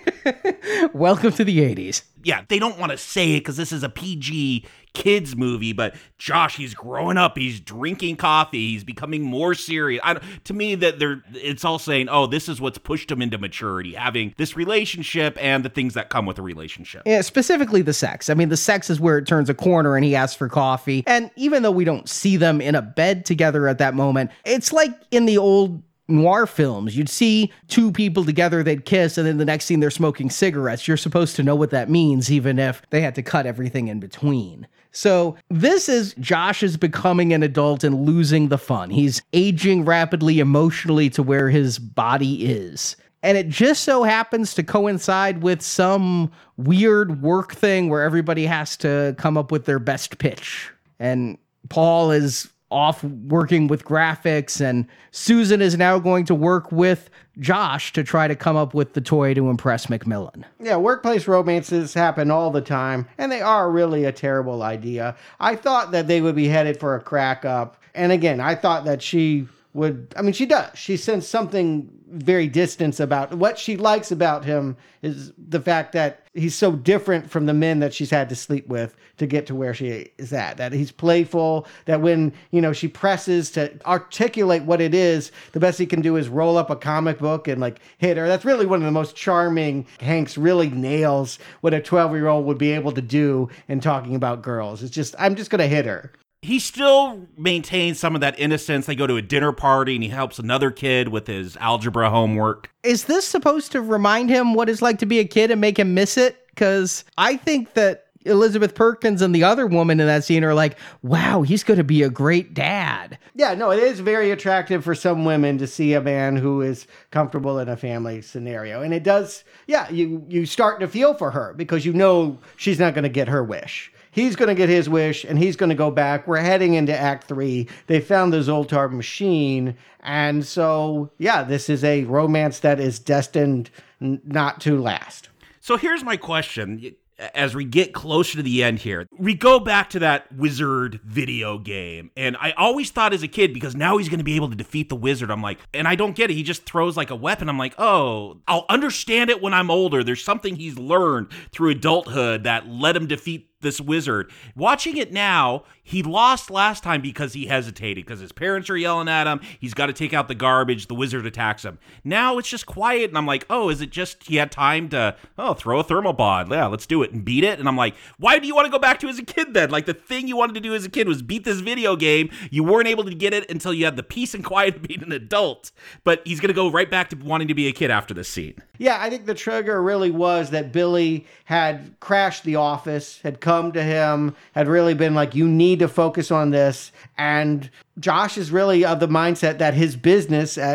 Welcome to the eighties. Yeah, they don't want to say it because this is a P G kids movie, but Josh, he's growing up. He's drinking coffee. He's becoming more serious. I, to me, that they're it's all saying, oh, this is what's pushed him into maturity, having this relationship and the things that come with a relationship. Yeah, specifically the sex. I mean, the sex is where it turns a corner and he asks for coffee. And even though we don't see them in a bed together at that moment, it's like in the old noir films. You'd see two people together, they'd kiss, and then the next scene they're smoking cigarettes. You're supposed to know what that means, even if they had to cut everything in between. So this is Josh is becoming an adult and losing the fun. He's aging rapidly emotionally to where his body is. And it just so happens to coincide with some weird work thing where everybody has to come up with their best pitch. And Paul is off working with graphics, and Susan is now going to work with Josh to try to come up with the toy to impress McMillan. Yeah, workplace romances happen all the time, and they are really a terrible idea. I thought that they would be headed for a crack up, and again, I thought that she would, I mean, she does. She sensed something very distant about what she likes about him is the fact that he's so different from the men that she's had to sleep with to get to where she is at, that he's playful, that when, you know, she presses to articulate what it is, the best he can do is roll up a comic book and like hit her. That's really one of the most charming. Hanks really nails what a twelve year old would be able to do in talking about girls. It's just, I'm just going to hit her. He still maintains some of that innocence. They go to a dinner party and he helps another kid with his algebra homework. Is this supposed to remind him what it's like to be a kid and make him miss it? Because I think that Elizabeth Perkins and the other woman in that scene are like, wow, he's going to be a great dad. Yeah, no, it is very attractive for some women to see a man who is comfortable in a family scenario. And it does, yeah, you, you start to feel for her because you know she's not going to get her wish. He's going to get his wish, and he's going to go back. We're heading into Act Three. They found the Zoltar machine, and so, yeah, this is a romance that is destined n- not to last. So here's my question. As we get closer to the end here, we go back to that wizard video game. And I always thought as a kid, because now he's going to be able to defeat the wizard, I'm like, and I don't get it. He just throws like a weapon. I'm like, oh, I'll understand it when I'm older. There's something he's learned through adulthood that let him defeat this wizard. Watching it now, he lost last time because he hesitated, because his parents are yelling at him. He's got to take out the garbage. The wizard attacks him. Now it's just quiet, and I'm like, oh, is it just he had time to, oh, throw a thermal bod? Yeah, let's do it and beat it. And I'm like, why do you want to go back to as a kid then? Like, the thing you wanted to do as a kid was beat this video game. You weren't able to get it until you had the peace and quiet of being an adult. But he's going to go right back to wanting to be a kid after this scene. Yeah, I think the trigger really was that Billy had crashed the office, had come to him, had really been like, you need to focus on this. And Josh is really of the mindset that his business at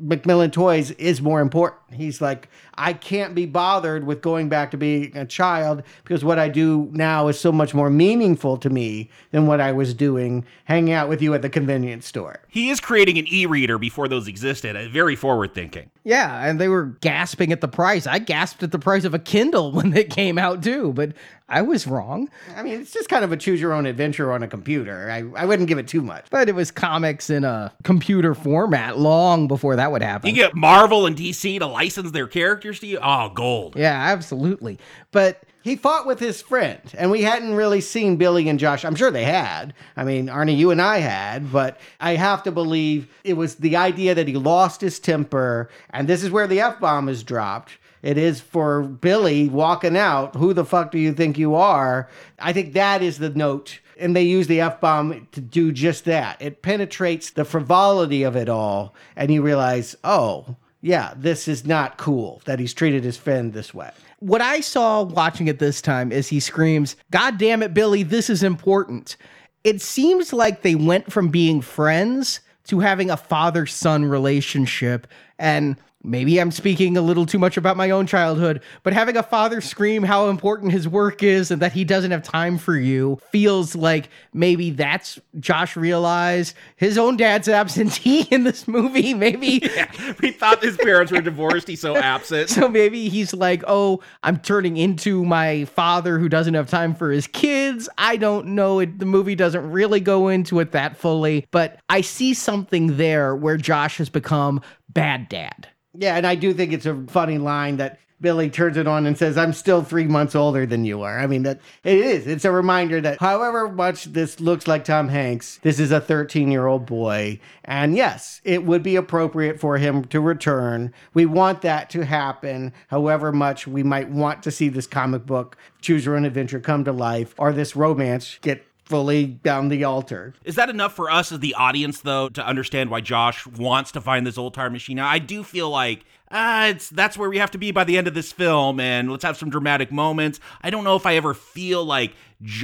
Macmillan Toys is more important. He's like, I can't be bothered with going back to being a child because what I do now is so much more meaningful to me than what I was doing hanging out with you at the convenience store. He is creating an e-reader before those existed. Very forward thinking. Yeah, and they were gasping at the price. I gasped at the price of a Kindle when it came out too, but I was wrong. I mean, it's just kind of a choose your own adventure on a computer. I, I wouldn't give it too much. But it was comics in a computer format long before that would happen. You get Marvel and D C to license their characters to you? Oh, gold. Yeah, absolutely. But he fought with his friend, and we hadn't really seen Billy and Josh. I'm sure they had. I mean, Arnie, you and I had, but I have to believe it was the idea that he lost his temper, and this is where the F-bomb is dropped. It is for Billy walking out, who the fuck do you think you are? I think that is the note. And they use the F-bomb to do just that. It penetrates the frivolity of it all, and you realize, oh, yeah, this is not cool that he's treated his friend this way. What I saw watching it this time is he screams, God damn it, Billy, this is important. It seems like they went from being friends to having a father-son relationship, and maybe I'm speaking a little too much about my own childhood, but having a father scream how important his work is and that he doesn't have time for you feels like maybe that's Josh realized his own dad's absentee in this movie. Maybe yeah, we thought his parents were divorced. He's so absent. So maybe he's like, oh, I'm turning into my father who doesn't have time for his kids. I don't know. It, the movie doesn't really go into it that fully, but I see something there where Josh has become bad dad. Yeah, and I do think it's a funny line that Billy turns it on and says, I'm still three months older than you are. I mean, that it is. It's a reminder that however much this looks like Tom Hanks, this is a thirteen-year-old boy. And yes, it would be appropriate for him to return. We want that to happen, however much we might want to see this comic book, Choose Your Own Adventure, come to life, or this romance get fully down the altar. Is that enough for us as the audience, though, to understand why Josh wants to find this old time machine? Now, I do feel like uh, it's that's where we have to be by the end of this film, and let's have some dramatic moments. I don't know if I ever feel like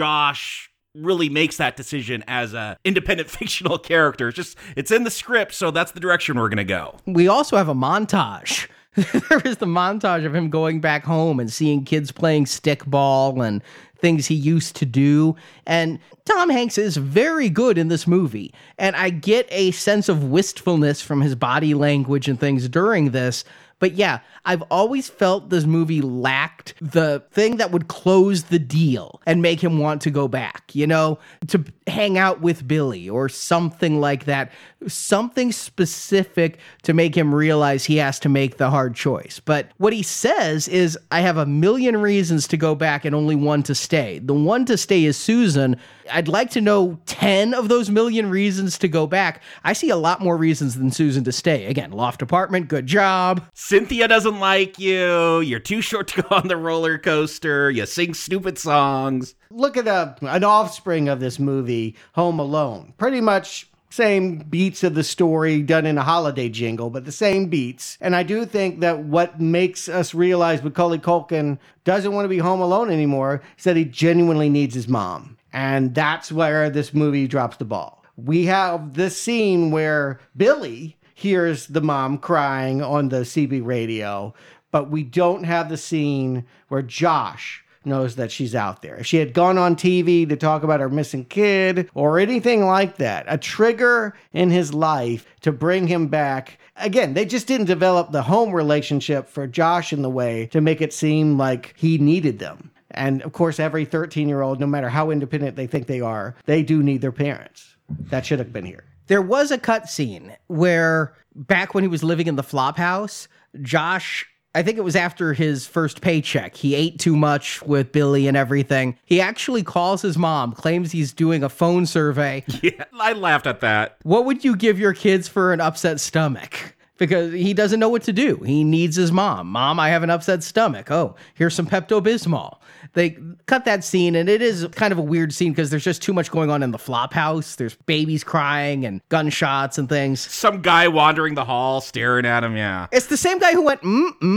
Josh really makes that decision as a independent fictional character. It's just, it's in the script, so that's the direction we're going to go. We also have a montage. There is the montage of him going back home and seeing kids playing stickball and things he used to do. And Tom Hanks is very good in this movie. And I get a sense of wistfulness from his body language and things during this. But yeah, I've always felt this movie lacked the thing that would close the deal and make him want to go back, you know, to hang out with Billy or something like that. Something specific to make him realize he has to make the hard choice. But what he says is, I have a million reasons to go back and only one to stay. The one to stay is Susan. I'd like to know ten of those million reasons to go back. I see a lot more reasons than Susan to stay. Again, loft apartment, good job. Cynthia doesn't like you. You're too short to go on the roller coaster. You sing stupid songs. Look at a, an offspring of this movie, Home Alone. Pretty much same beats of the story done in a holiday jingle, but the same beats. And I do think that what makes us realize Macaulay Culkin doesn't want to be home alone anymore is that he genuinely needs his mom. And that's where this movie drops the ball. We have this scene where Billy hears the mom crying on the C B radio, but we don't have the scene where Josh knows that she's out there. If she had gone on T V to talk about her missing kid or anything like that, a trigger in his life to bring him back. Again, they just didn't develop the home relationship for Josh in the way to make it seem like he needed them. And of course, every thirteen-year-old, no matter how independent they think they are, they do need their parents. That should have been here. There was a cut scene where back when he was living in the flop house, Josh, I think it was after his first paycheck, he ate too much with Billy and everything. He actually calls his mom, claims he's doing a phone survey. Yeah, I laughed at that. What would you give your kids for an upset stomach? Because he doesn't know what to do. He needs his mom. Mom, I have an upset stomach. Oh, here's some Pepto-Bismol. They cut that scene, and it is kind of a weird scene because there's just too much going on in the flop house. There's babies crying and gunshots and things. Some guy wandering the hall, staring at him, yeah. It's the same guy who went,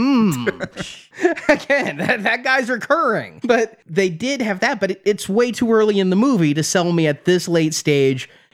mm-mm. Again, that, that guy's recurring. But they did have that, but it, it's way too early in the movie to sell me at this late stage.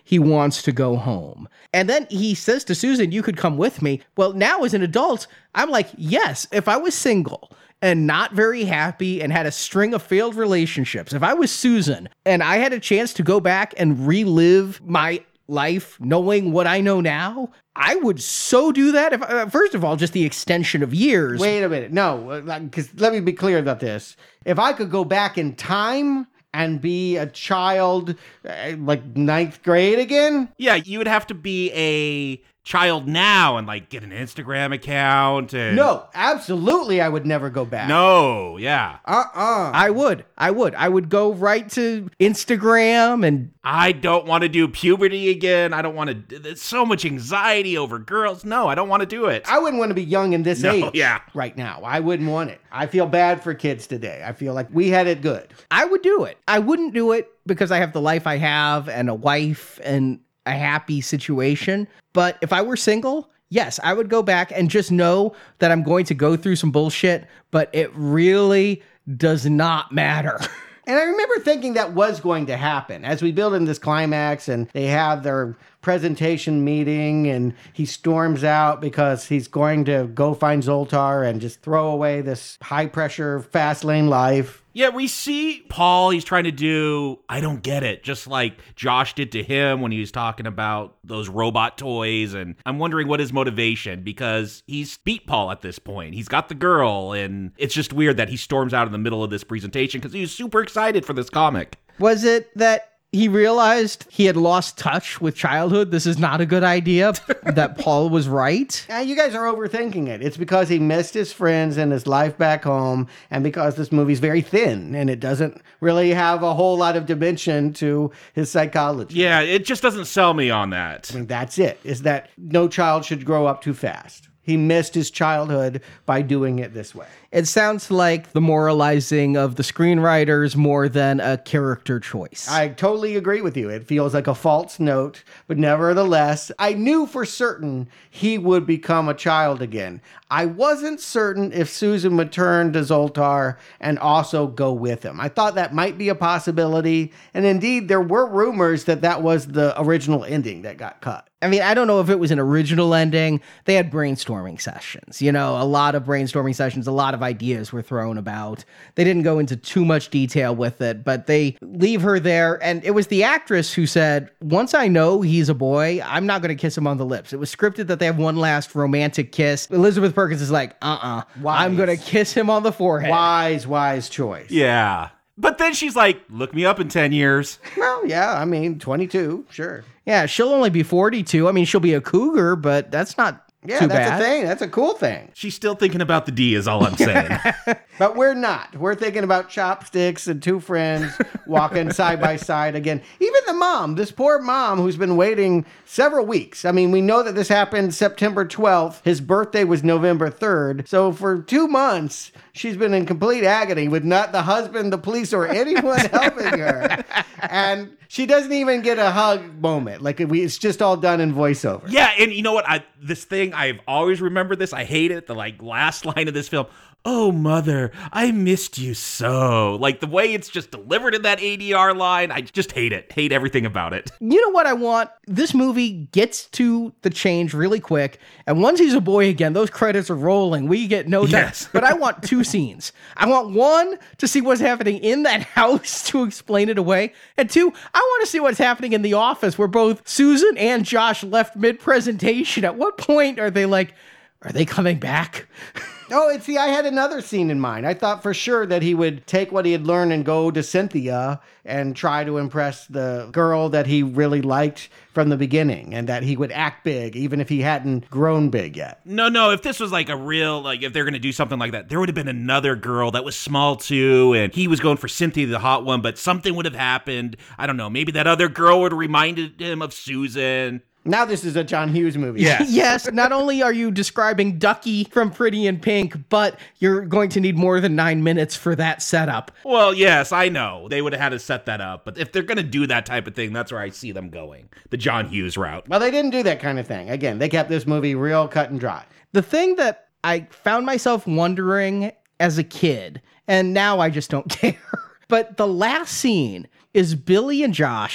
he wants to go home. And then he says to Susan, you could come with me. Well, now as an adult, I'm like, yes, if I was single and not very happy and had a string of failed relationships, if I was Susan and I had a chance to go back and relive my life knowing what I know now, I would so do that. If uh, first of all, just the extension of years. Wait a minute. No, because let me be clear about this. If I could go back in time and be a child, uh, like ninth grade again? Yeah, you would have to be a child now and like get an Instagram account and No, absolutely I would never go back. No, yeah. Uh-uh. I would. I would. I would go right to Instagram and I don't want to do puberty again. I don't want to. There's so much anxiety over girls. No, I don't want to do it. I wouldn't want to be young in this No, age yeah. right now. I wouldn't want it. I feel bad for kids today. I feel like we had it good. I would do it. I wouldn't do it because I have the life I have and a wife and a happy situation. But if I were single, yes, I would go back and just know that I'm going to go through some bullshit, but it really does not matter. And I remember thinking that was going to happen as we build in this climax and they have their presentation meeting and he storms out because he's going to go find Zoltar and just throw away this high pressure fast lane life. Yeah, we see Paul, he's trying to do, I don't get it, just like Josh did to him when he was talking about those robot toys. And I'm wondering what his motivation, because he's beat Paul at this point. He's got the girl, and it's just weird that he storms out in the middle of this presentation because he was super excited for this comic. Was it that he realized he had lost touch with childhood? This is not a good idea, that Paul was right? Uh, you guys are overthinking it. It's because he missed his friends and his life back home, and because this movie's very thin and it doesn't really have a whole lot of dimension to his psychology. Yeah, it just doesn't sell me on that. I mean, that's it, is that no child should grow up too fast. He missed his childhood by doing it this way. It sounds like the moralizing of the screenwriters more than a character choice. I totally agree with you. It feels like a false note, but nevertheless, I knew for certain he would become a child again. I wasn't certain if Susan would turn to Zoltar and also go with him. I thought that might be a possibility, and indeed, there were rumors that that was the original ending that got cut. I mean, I don't know if it was an original ending. They had brainstorming sessions, you know, a lot of brainstorming sessions, a lot of ideas were thrown about. They didn't go into too much detail with it, but they leave her there. And it was the actress who said, once I know he's a boy, I'm not going to kiss him on the lips. It was scripted that they have one last romantic kiss. Elizabeth Perkins is like, uh-uh, Wise. I'm going to kiss him on the forehead. Wise, wise choice. Yeah. But then she's like, look me up in ten years. Well, yeah, I mean, twenty-two, sure. Yeah, she'll only be forty-two. I mean, she'll be a cougar, but that's not Yeah, too that's bad. a thing. That's a cool thing. She's still thinking about the D is all I'm saying. But we're not. We're thinking about chopsticks and two friends walking side by side again. Even the mom, this poor mom who's been waiting several weeks. I mean, we know that this happened September twelfth. His birthday was November third. So for two months, she's been in complete agony with not the husband, the police, or anyone helping her. And she doesn't even get a hug moment. Like, we, it's just all done in voiceover. Yeah, and you know what? I this thing, I've always remembered this. I hate it. The like last line of this film. Oh, mother, I missed you so. Like the way it's just delivered in that A D R line, I just hate it. Hate everything about it. You know what I want? This movie gets to the change really quick, and once he's a boy again, those credits are rolling. We get no time. Yes. But I want two scenes. I want one to see what's happening in that house to explain it away, and two, I want to see what's happening in the office where both Susan and Josh left mid-presentation. At what point are they like, are they coming back? Oh, and see, I had another scene in mind. I thought for sure that he would take what he had learned and go to Cynthia and try to impress the girl that he really liked from the beginning, and that he would act big, even if he hadn't grown big yet. No, no, if this was like a real, like if they're going to do something like that, there would have been another girl that was small too, and he was going for Cynthia, the hot one, but something would have happened. I don't know, maybe that other girl would have reminded him of Susan. Now this is a John Hughes movie. Yeah. Yes, not only are you describing Ducky from Pretty in Pink, but you're going to need more than nine minutes for that setup. Well, yes, I know. They would have had to set that up. But if they're going to do that type of thing, that's where I see them going. The John Hughes route. Well, they didn't do that kind of thing. Again, they kept this movie real cut and dry. The thing that I found myself wondering as a kid, and now I just don't care, but the last scene is Billy and Josh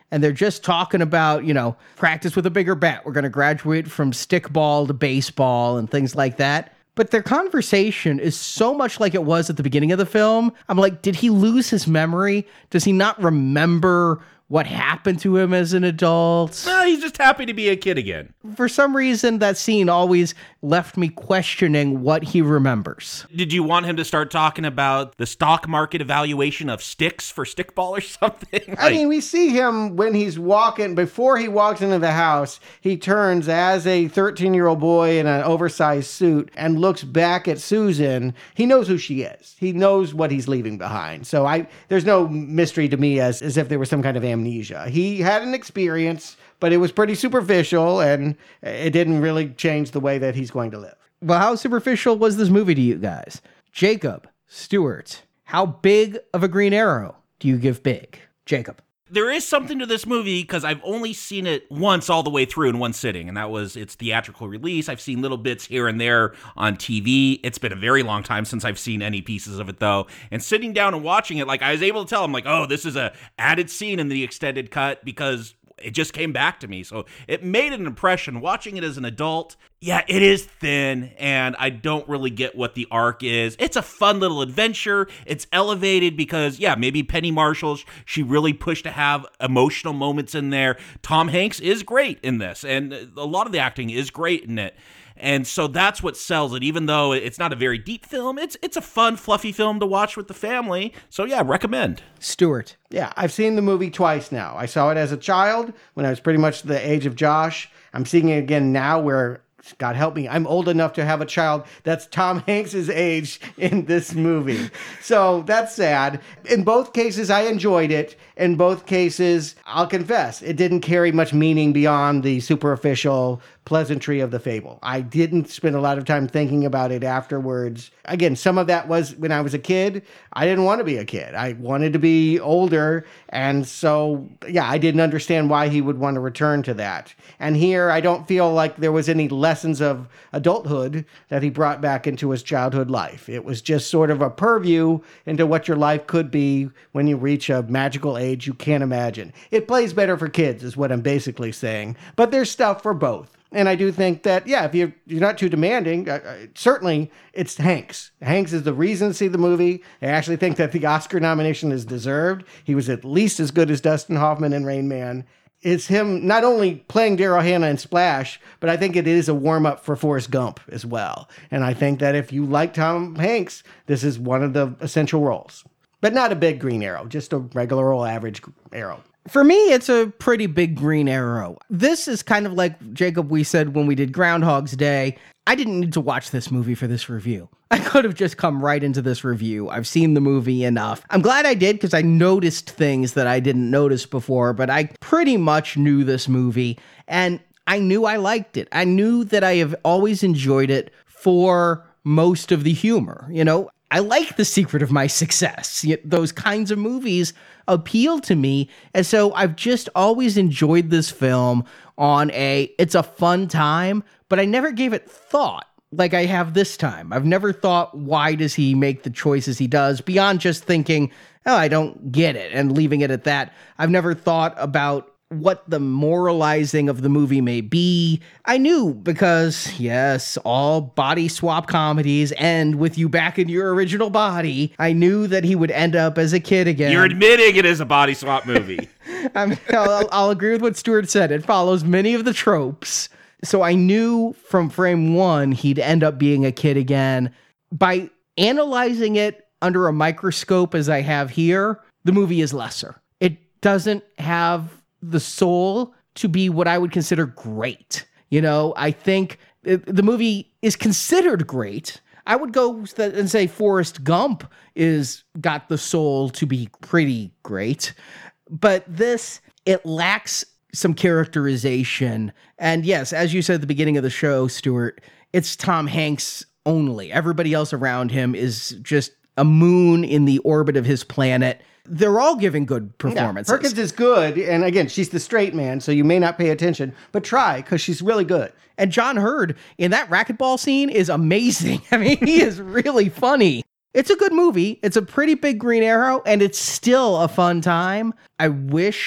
and they're just talking about, you know, practice with a bigger bat. We're going to graduate from stickball to baseball and things like that. But their conversation is so much like it was at the beginning of the film. I'm like, did he lose his memory? Does he not remember what happened to him as an adult? No, he's just happy to be a kid again. For some reason, that scene always left me questioning what he remembers. Did you want him to start talking about the stock market evaluation of sticks for stickball or something? Like, I mean, we see him when he's walking, before he walks into the house, he turns as a thirteen-year-old boy in an oversized suit and looks back at Susan. He knows who she is. He knows what he's leaving behind. So I, there's no mystery to me as, as if there was some kind of amnesia. He had an experience, but it was pretty superficial, and it didn't really change the way that he's going to live. Well, how superficial was this movie to you guys? Jacob, Stuart, how big of a Green Arrow do you give Big? Jacob. there is something to this movie because I've only seen it once all the way through in one sitting, and that was its theatrical release. I've seen little bits here and there on T V. It's been a very long time since I've seen any pieces of it, though. And sitting down and watching it, like, I was able to tell, I'm like, oh, this is a added scene in the extended cut because it just came back to me. So it made an impression. Watching it as an adult, yeah, it is thin, and I don't really get what the arc is. It's a fun little adventure. It's elevated because, yeah, maybe Penny Marshall, she really pushed to have emotional moments in there. Tom Hanks is great in this, and a lot of the acting is great in it. And so that's what sells it. Even though it's not a very deep film, it's it's a fun, fluffy film to watch with the family. So yeah, recommend. Stuart. Yeah, I've seen the movie twice now. I saw it as a child when I was pretty much the age of Josh. I'm seeing it again now where, God help me, I'm old enough to have a child that's Tom Hanks' age in this movie. So that's sad. In both cases, I enjoyed it. In both cases, I'll confess, it didn't carry much meaning beyond the superficial pleasantry of the fable. I didn't spend a lot of time thinking about it afterwards. Again, some of that was when I was a kid. I didn't want to be a kid. I wanted to be older. And so, yeah, I didn't understand why he would want to return to that. And here, I don't feel like there was any lessons of adulthood that he brought back into his childhood life. It was just sort of a purview into what your life could be when you reach a magical age you can't imagine. It plays better for kids, is what I'm basically saying. But there's stuff for both. And I do think that, yeah, if you're, you're not too demanding, uh, uh, certainly it's Hanks. Hanks is the reason to see the movie. I actually think that the Oscar nomination is deserved. He was at least as good as Dustin Hoffman in Rain Man. It's him not only playing Daryl Hannah in Splash, but I think it is a warm-up for Forrest Gump as well. And I think that if you like Tom Hanks, this is one of the essential roles. But not a big Green Arrow, just a regular old average arrow. For me, it's a pretty big Green Arrow. This is kind of like, Jacob, we said when we did Groundhog's Day. I didn't need to watch this movie for this review. I could have just come right into this review. I've seen the movie enough. I'm glad I did because I noticed things that I didn't notice before, but I pretty much knew this movie, and I knew I liked it. I knew that I have always enjoyed it for most of the humor. You know, I like The Secret of My Success. Those kinds of movies appeal to me. And so I've just always enjoyed this film on a, it's a fun time, but I never gave it thought like I have this time. I've never thought, why does he make the choices he does, beyond just thinking, oh, I don't get it, and leaving it at that. I've never thought about what the moralizing of the movie may be. I knew because, yes, all body swap comedies end with you back in your original body. I knew that he would end up as a kid again. You're admitting it is a body swap movie. I mean, I'll, I'll agree with what Stuart said. It follows many of the tropes. So I knew from frame one he'd end up being a kid again. By analyzing it under a microscope as I have here, the movie is lesser. It doesn't have the soul to be what I would consider great. You know, I think it, the movie is considered great. I would go and say Forrest Gump is got the soul to be pretty great. But this, it lacks some characterization. And yes, as you said at the beginning of the show, Stuart, it's Tom Hanks only. Everybody else around him is just a moon in the orbit of his planet. They're all giving good performances. Yeah, Perkins is good, and again, she's the straight man, so you may not pay attention, but try, because she's really good. And John Hurd in that racquetball scene is amazing. I mean, he is really funny. It's a good movie. It's a pretty big Green Arrow, and it's still a fun time. I wish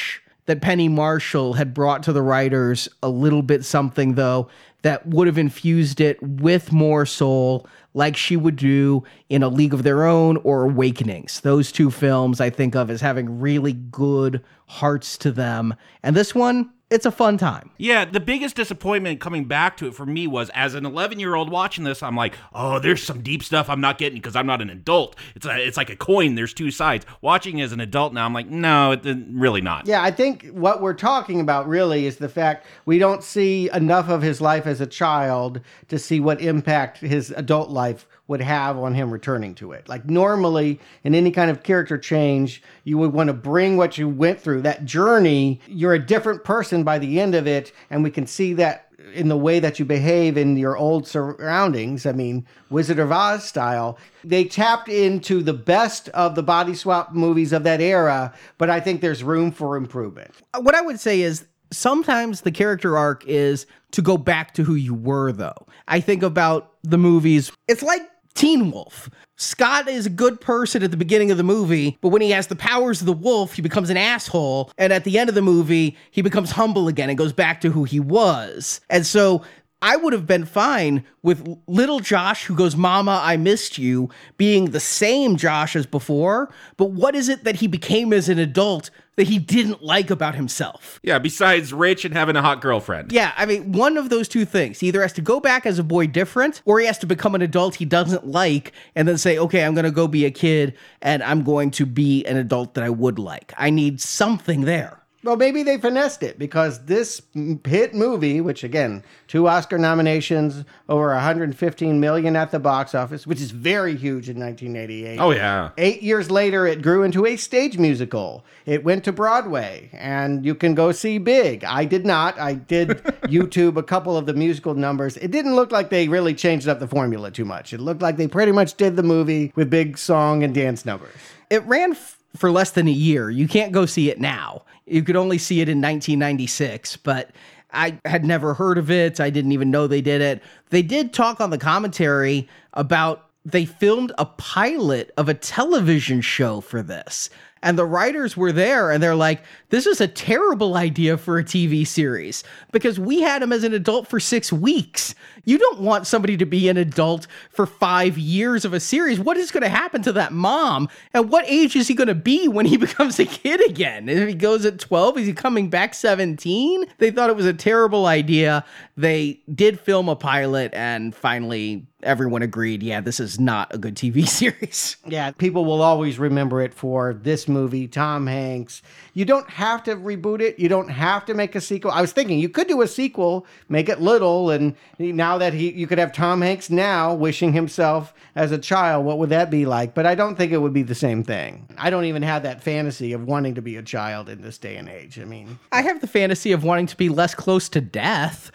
that Penny Marshall had brought to the writers a little bit something, though, that would have infused it with more soul, like she would do in A League of Their Own or Awakenings. Those two films I think of as having really good hearts to them. And this one, it's a fun time. Yeah, the biggest disappointment coming back to it for me was, as an eleven-year-old watching this, I'm like, oh, there's some deep stuff I'm not getting because I'm not an adult. It's a, it's like a coin. There's two sides. Watching as an adult now, I'm like, no, it, it, really not. Yeah, I think what we're talking about really is the fact we don't see enough of his life as a child to see what impact his adult life would have on him returning to it. Like normally in any kind of character change, you would want to bring what you went through, that journey. You're a different person by the end of it. And we can see that in the way that you behave in your old surroundings. I mean, Wizard of Oz style. They tapped into the best of the body swap movies of that era, but I think there's room for improvement. What I would say is sometimes the character arc is to go back to who you were, though. I think about the movies. It's like Teen Wolf. Scott is a good person at the beginning of the movie, but when he has the powers of the wolf, he becomes an asshole. And at the end of the movie, he becomes humble again and goes back to who he was. And so I would have been fine with little Josh who goes, Mama, I missed you, being the same Josh as before. But what is it that he became as an adult that he didn't like about himself? Yeah, besides rich and having a hot girlfriend. Yeah, I mean, one of those two things. He either has to go back as a boy different, or he has to become an adult he doesn't like and then say, okay, I'm going to go be a kid and I'm going to be an adult that I would like. I need something there. Well, maybe they finessed it because this hit movie, which again, two Oscar nominations, over one hundred fifteen million at the box office, which is very huge in nineteen eighty-eight. Oh, yeah. Eight years later, it grew into a stage musical. It went to Broadway, and you can go see Big. I did not. I did YouTube a couple of the musical numbers. It didn't look like they really changed up the formula too much. It looked like they pretty much did the movie with big song and dance numbers. It ran f- for less than a year. You can't go see it now. You could only see it in nineteen ninety-six, but I had never heard of it. I didn't even know they did it. They did talk on the commentary about they filmed a pilot of a television show for this. And the writers were there and they're like, this is a terrible idea for a T V series because we had him as an adult for six weeks. You don't want somebody to be an adult for five years of a series. What is going to happen to that mom? And what age is he going to be when he becomes a kid again? If he goes at twelve, is he coming back seventeen? They thought it was a terrible idea. They did film a pilot and finally everyone agreed, yeah, this is not a good T V series. Yeah, people will always remember it for this movie, Tom Hanks. You don't have to reboot it. You don't have to make a sequel. I was thinking you could do a sequel, make it little, and now that he, you could have Tom Hanks now wishing himself as a child, what would that be like? But I don't think it would be the same thing. I don't even have that fantasy of wanting to be a child in this day and age. I mean, I have the fantasy of wanting to be less close to death.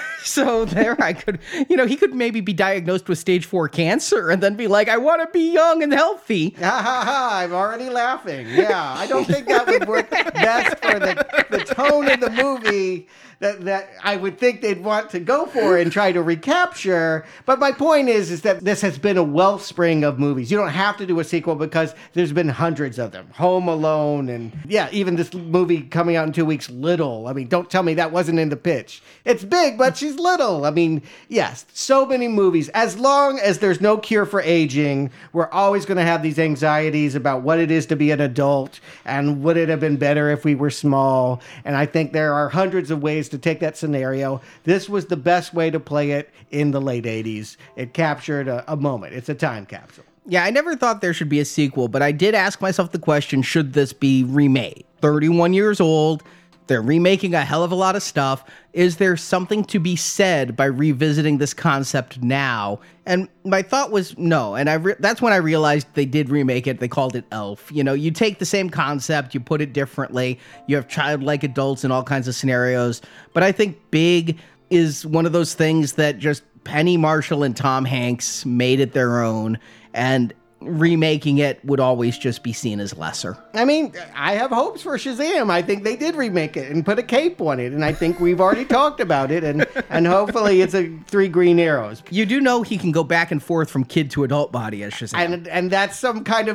So there I could, you know, he could maybe be diagnosed with stage four cancer and then be like, I want to be young and healthy. Ha ha ha, I'm already laughing. Yeah, I don't think that would work best for the, the tone of the movie that, that I would think they'd want to go for and try to recapture. But my point is, is that this has been a wellspring of movies. You don't have to do a sequel because there's been hundreds of them. Home Alone and, yeah, even this movie coming out in two weeks, Little. I mean, don't tell me that wasn't in the pitch. It's big, but she's little. I mean, yes, so many movies. As long as there's no cure for aging, we're always going to have these anxieties about what it is to be an adult and would it have been better if we were small. And I think there are hundreds of ways to take that scenario. This was the best way to play it in the late eighties. It captured a, a moment. It's a time capsule. Yeah, I never thought there should be a sequel, but I did ask myself the question, should this be remade? thirty-one years old. They're remaking a hell of a lot of stuff. Is there something to be said by revisiting this concept now? And my thought was no. And I re- that's when I realized they did remake it. They called it Elf. You know, you take the same concept, you put it differently. You have childlike adults in all kinds of scenarios. But I think Big is one of those things that just Penny Marshall and Tom Hanks made it their own. And remaking it would always just be seen as lesser. I mean, I have hopes for Shazam. I think they did remake it and put a cape on it, and I think we've already talked about it, and, and hopefully it's a three green arrows. You do know he can go back and forth from kid to adult body as Shazam. And, and that's some kind of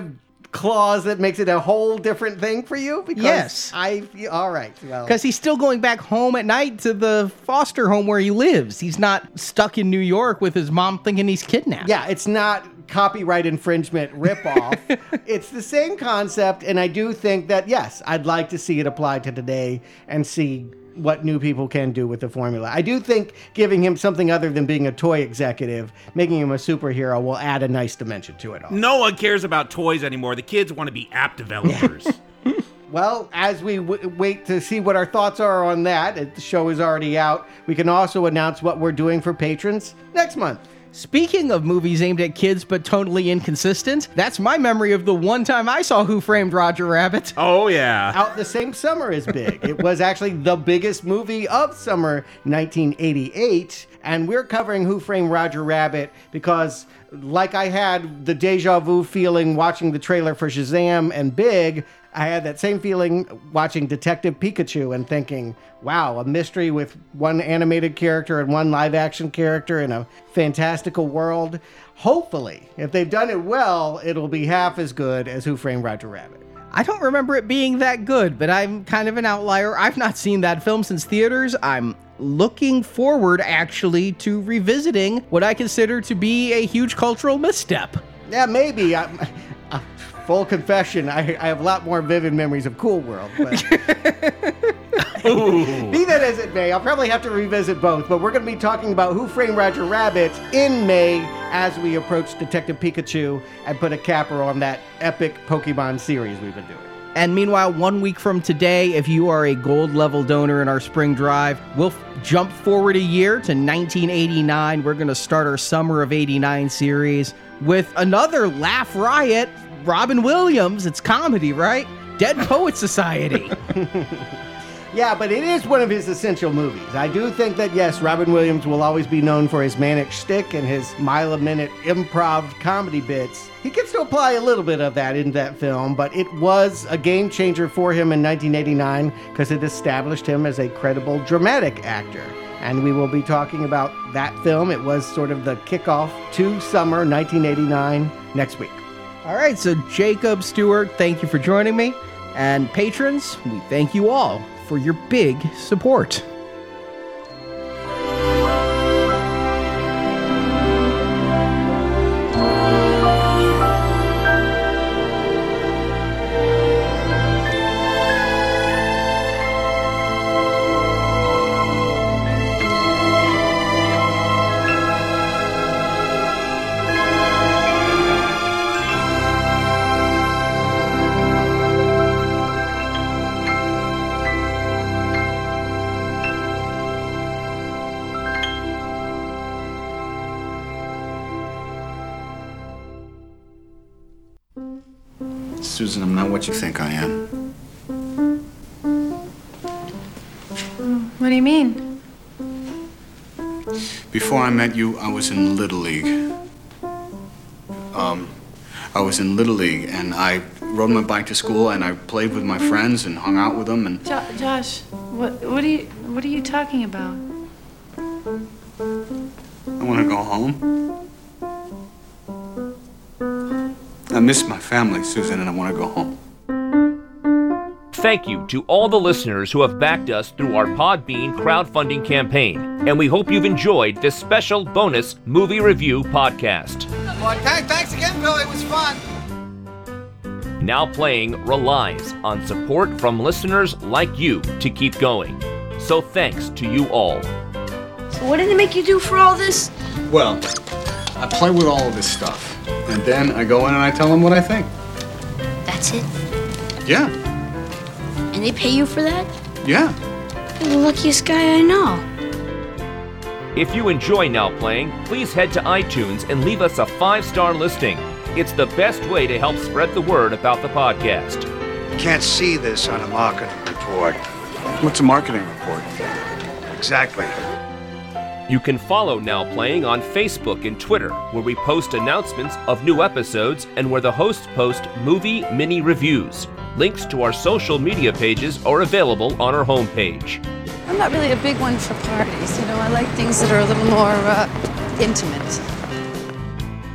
clause that makes it a whole different thing for you? Because Yes. I, all right. Well, Because he's still going back home at night to the foster home where he lives. He's not stuck in New York with his mom thinking he's kidnapped. yeah, it's not copyright infringement ripoff. It's the same concept, and I do think that, yes, I'd like to see it applied to today and see what new people can do with the formula. I do think giving him something other than being a toy executive, making him a superhero, will add a nice dimension to it all. No one cares about toys anymore. The kids want to be app developers. Well, as we w- wait to see what our thoughts are on that, the show is already out. We can also announce what we're doing for patrons next month. Speaking of movies aimed at kids but totally inconsistent, that's my memory of the one time I saw Who Framed Roger Rabbit. Oh, yeah. Out the same summer as Big. It was actually the biggest movie of summer nineteen eighty-eight, and we're covering Who Framed Roger Rabbit because, like I had the deja vu feeling watching the trailer for Shazam and Big, I had that same feeling watching Detective Pikachu and thinking, wow, a mystery with one animated character and one live action character in a fantastical world. Hopefully, if they've done it well, it'll be half as good as Who Framed Roger Rabbit. I don't remember it being that good, but I'm kind of an outlier. I've not seen that film since theaters. I'm looking forward, actually, to revisiting what I consider to be a huge cultural misstep. Yeah, maybe. I, uh, full confession, I, I have a lot more vivid memories of Cool World. But be that as it may, I'll probably have to revisit both. But we're going to be talking about Who Framed Roger Rabbit in May as we approach Detective Pikachu and put a capper on that epic Pokemon series we've been doing. And meanwhile, one week from today, if you are a gold level donor in our spring drive, we'll f- jump forward a year to nineteen eighty-nine. We're going to start our Summer of eighty-nine series with another laugh riot, Robin Williams. It's comedy, right? Dead Poet Society. Yeah, but it is one of his essential movies. I do think that, yes, Robin Williams will always be known for his manic shtick and his mile-a-minute improv comedy bits. He gets to apply a little bit of that in that film, but it was a game changer for him in nineteen eighty-nine because it established him as a credible dramatic actor. And we will be talking about that film. It was sort of the kickoff to summer nineteen eighty-nine next week. All right, so Jacob Stewart, thank you for joining me. And patrons, we thank you all for your big support. Susan, I'm not what you think I am. What do you mean? Before I met you, I was in Little League. Um, I was in Little League, and I rode my bike to school, and I played with my friends and hung out with them, and... Jo- Josh, what what are you what are you talking about? I want to go home. I miss my family, Susan, and I want to go home. Thank you to all the listeners who have backed us through our Podbean crowdfunding campaign, and we hope you've enjoyed this special bonus movie review podcast. Well, thanks again, Bill. It was fun. Now Playing relies on support from listeners like you to keep going. So thanks to you all. So what did it make you do for all this? Well, I play with all of this stuff, and then I go in and I tell them what I think. That's it? Yeah, And they pay you for that? yeah. You're the luckiest guy I know. If you enjoy Now Playing, please head to iTunes and leave us a five-star listing. It's the best way to help spread the word about the podcast. Can't see this on a marketing report. What's a marketing report? Exactly. You can follow Now Playing on Facebook and Twitter, where we post announcements of new episodes and where the hosts post movie mini reviews. Links to our social media pages are available on our homepage. I'm not really a big one for parties, you know. I like things that are a little more uh, intimate.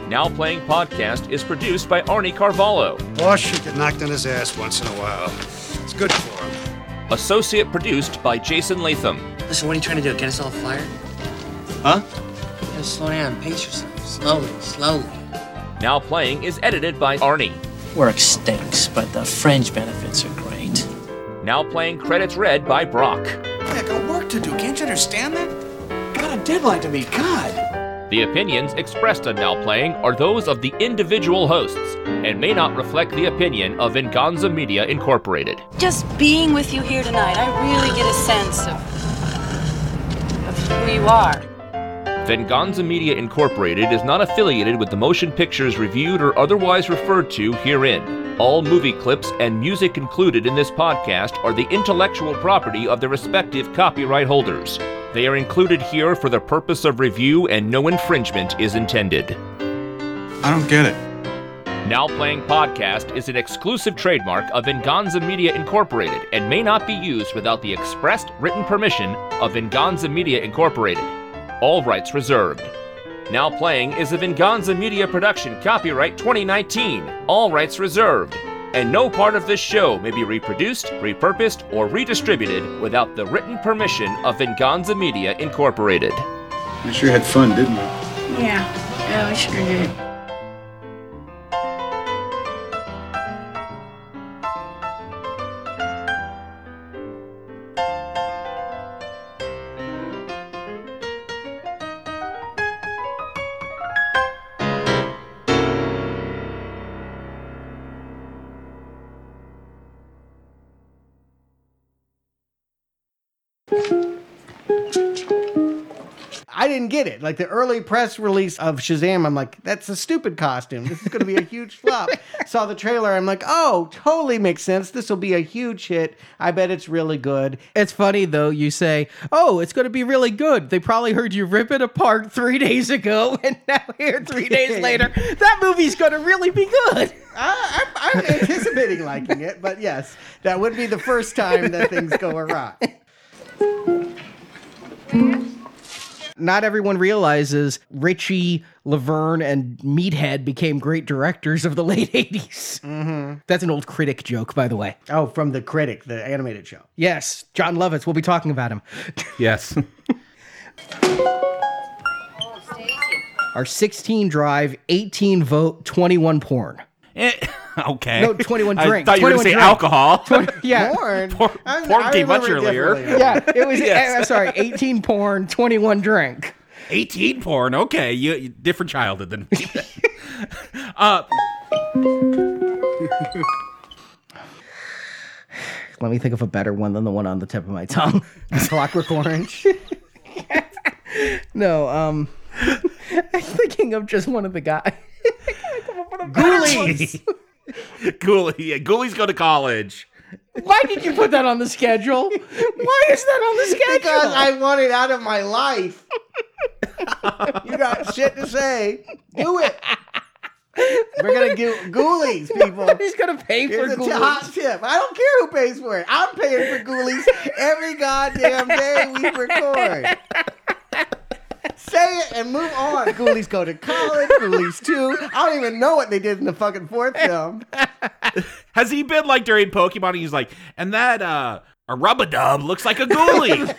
Now Playing Podcast is produced by Arnie Carvalho. Boss should get knocked on his ass once in a while. It's good for him. Associate produced by Jason Latham. Listen, what are you trying to do? Get us all fired? Huh? You gotta slow down, pace yourself. Slowly, slowly. Now Playing is edited by Arnie. Work stinks, but the fringe benefits are great. Now Playing credits read by Brock. I got work to do. Can't you understand that? Got a deadline to meet. God. The opinions expressed on Now Playing are those of the individual hosts and may not reflect the opinion of Venganza Media Incorporated. Just being with you here tonight, I really get a sense of, of who you are. Venganza Media Incorporated is not affiliated with the motion pictures reviewed or otherwise referred to herein. All movie clips and music included in this podcast are the intellectual property of the respective copyright holders. They are included here for the purpose of review and no infringement is intended. I don't get it. Now Playing Podcast is an exclusive trademark of Venganza Media Incorporated and may not be used without the expressed written permission of Venganza Media Incorporated. All rights reserved. Now Playing is a Venganza Media production, copyright twenty nineteen. All rights reserved. And no part of this show may be reproduced, repurposed, or redistributed without the written permission of Venganza Media Incorporated. We sure had fun, didn't we? Yeah, yeah, we sure did. I didn't get it. Like the early press release of Shazam, I'm like, that's a stupid costume. This is going to be a huge flop. Saw the trailer, I'm like, oh, totally makes sense. This will be a huge hit. I bet it's really good. It's funny, though, you say, oh, it's going to be really good. They probably heard you rip it apart three days ago, and now here, three days later, that movie's going to really be good. I, I'm, I'm anticipating liking it, but yes, that would be the first time that things go awry. Not everyone realizes Richie, Laverne, and Meathead became great directors of the late eighties. Mm-hmm. That's an old Critic joke, by the way. Oh, from The Critic, the animated show. Yes, John Lovitz. We'll be talking about him. Yes. Our sixteen drive, eighteen vote, twenty-one porn. Eh, okay. No, twenty-one drink. I thought you were going to say drink. alcohol. twenty, yeah. Porn? Porn, I- porn I came much remember it earlier. differently. Yeah, it was, Yes. I'm sorry, eighteen porn, twenty-one drink. eighteen porn. Okay, you, you different childhood than me. uh, Let me think of a better one than the one on the tip of my tongue. Clockwork Orange. No, um, I'm thinking of just one of the guys. Ghoulies. Ghoulie. Yeah, Ghoulie's go to college. Why did you put that on the schedule? Why is that on the schedule? Because I want it out of my life. You got shit to say. Do it. We're going to do Ghoulies, people. Nobody's going to pay for Here's a Ghoulies. hot tip. I don't care who pays for it. I'm paying for Ghoulies every goddamn day we record. Say it and move on. Ghoulies go to college. Ghoulies two. I don't even know what they did in the fucking fourth film. Has he been like during Pokemon? He's like, and that uh, a rub-a-dub looks like a ghoulie.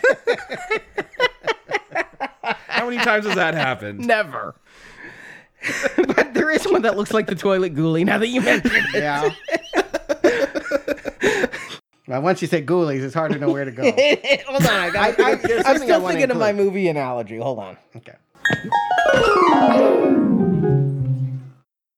How many times has that happened? Never. But there is one that looks like the toilet ghoulie now that you mention it. Yeah. Well, once you say Ghoulies, it's hard to know where to go. Hold on, I got. I- I- there's I'm something I still wanna thinking of my include. movie analogy. Hold on. Okay.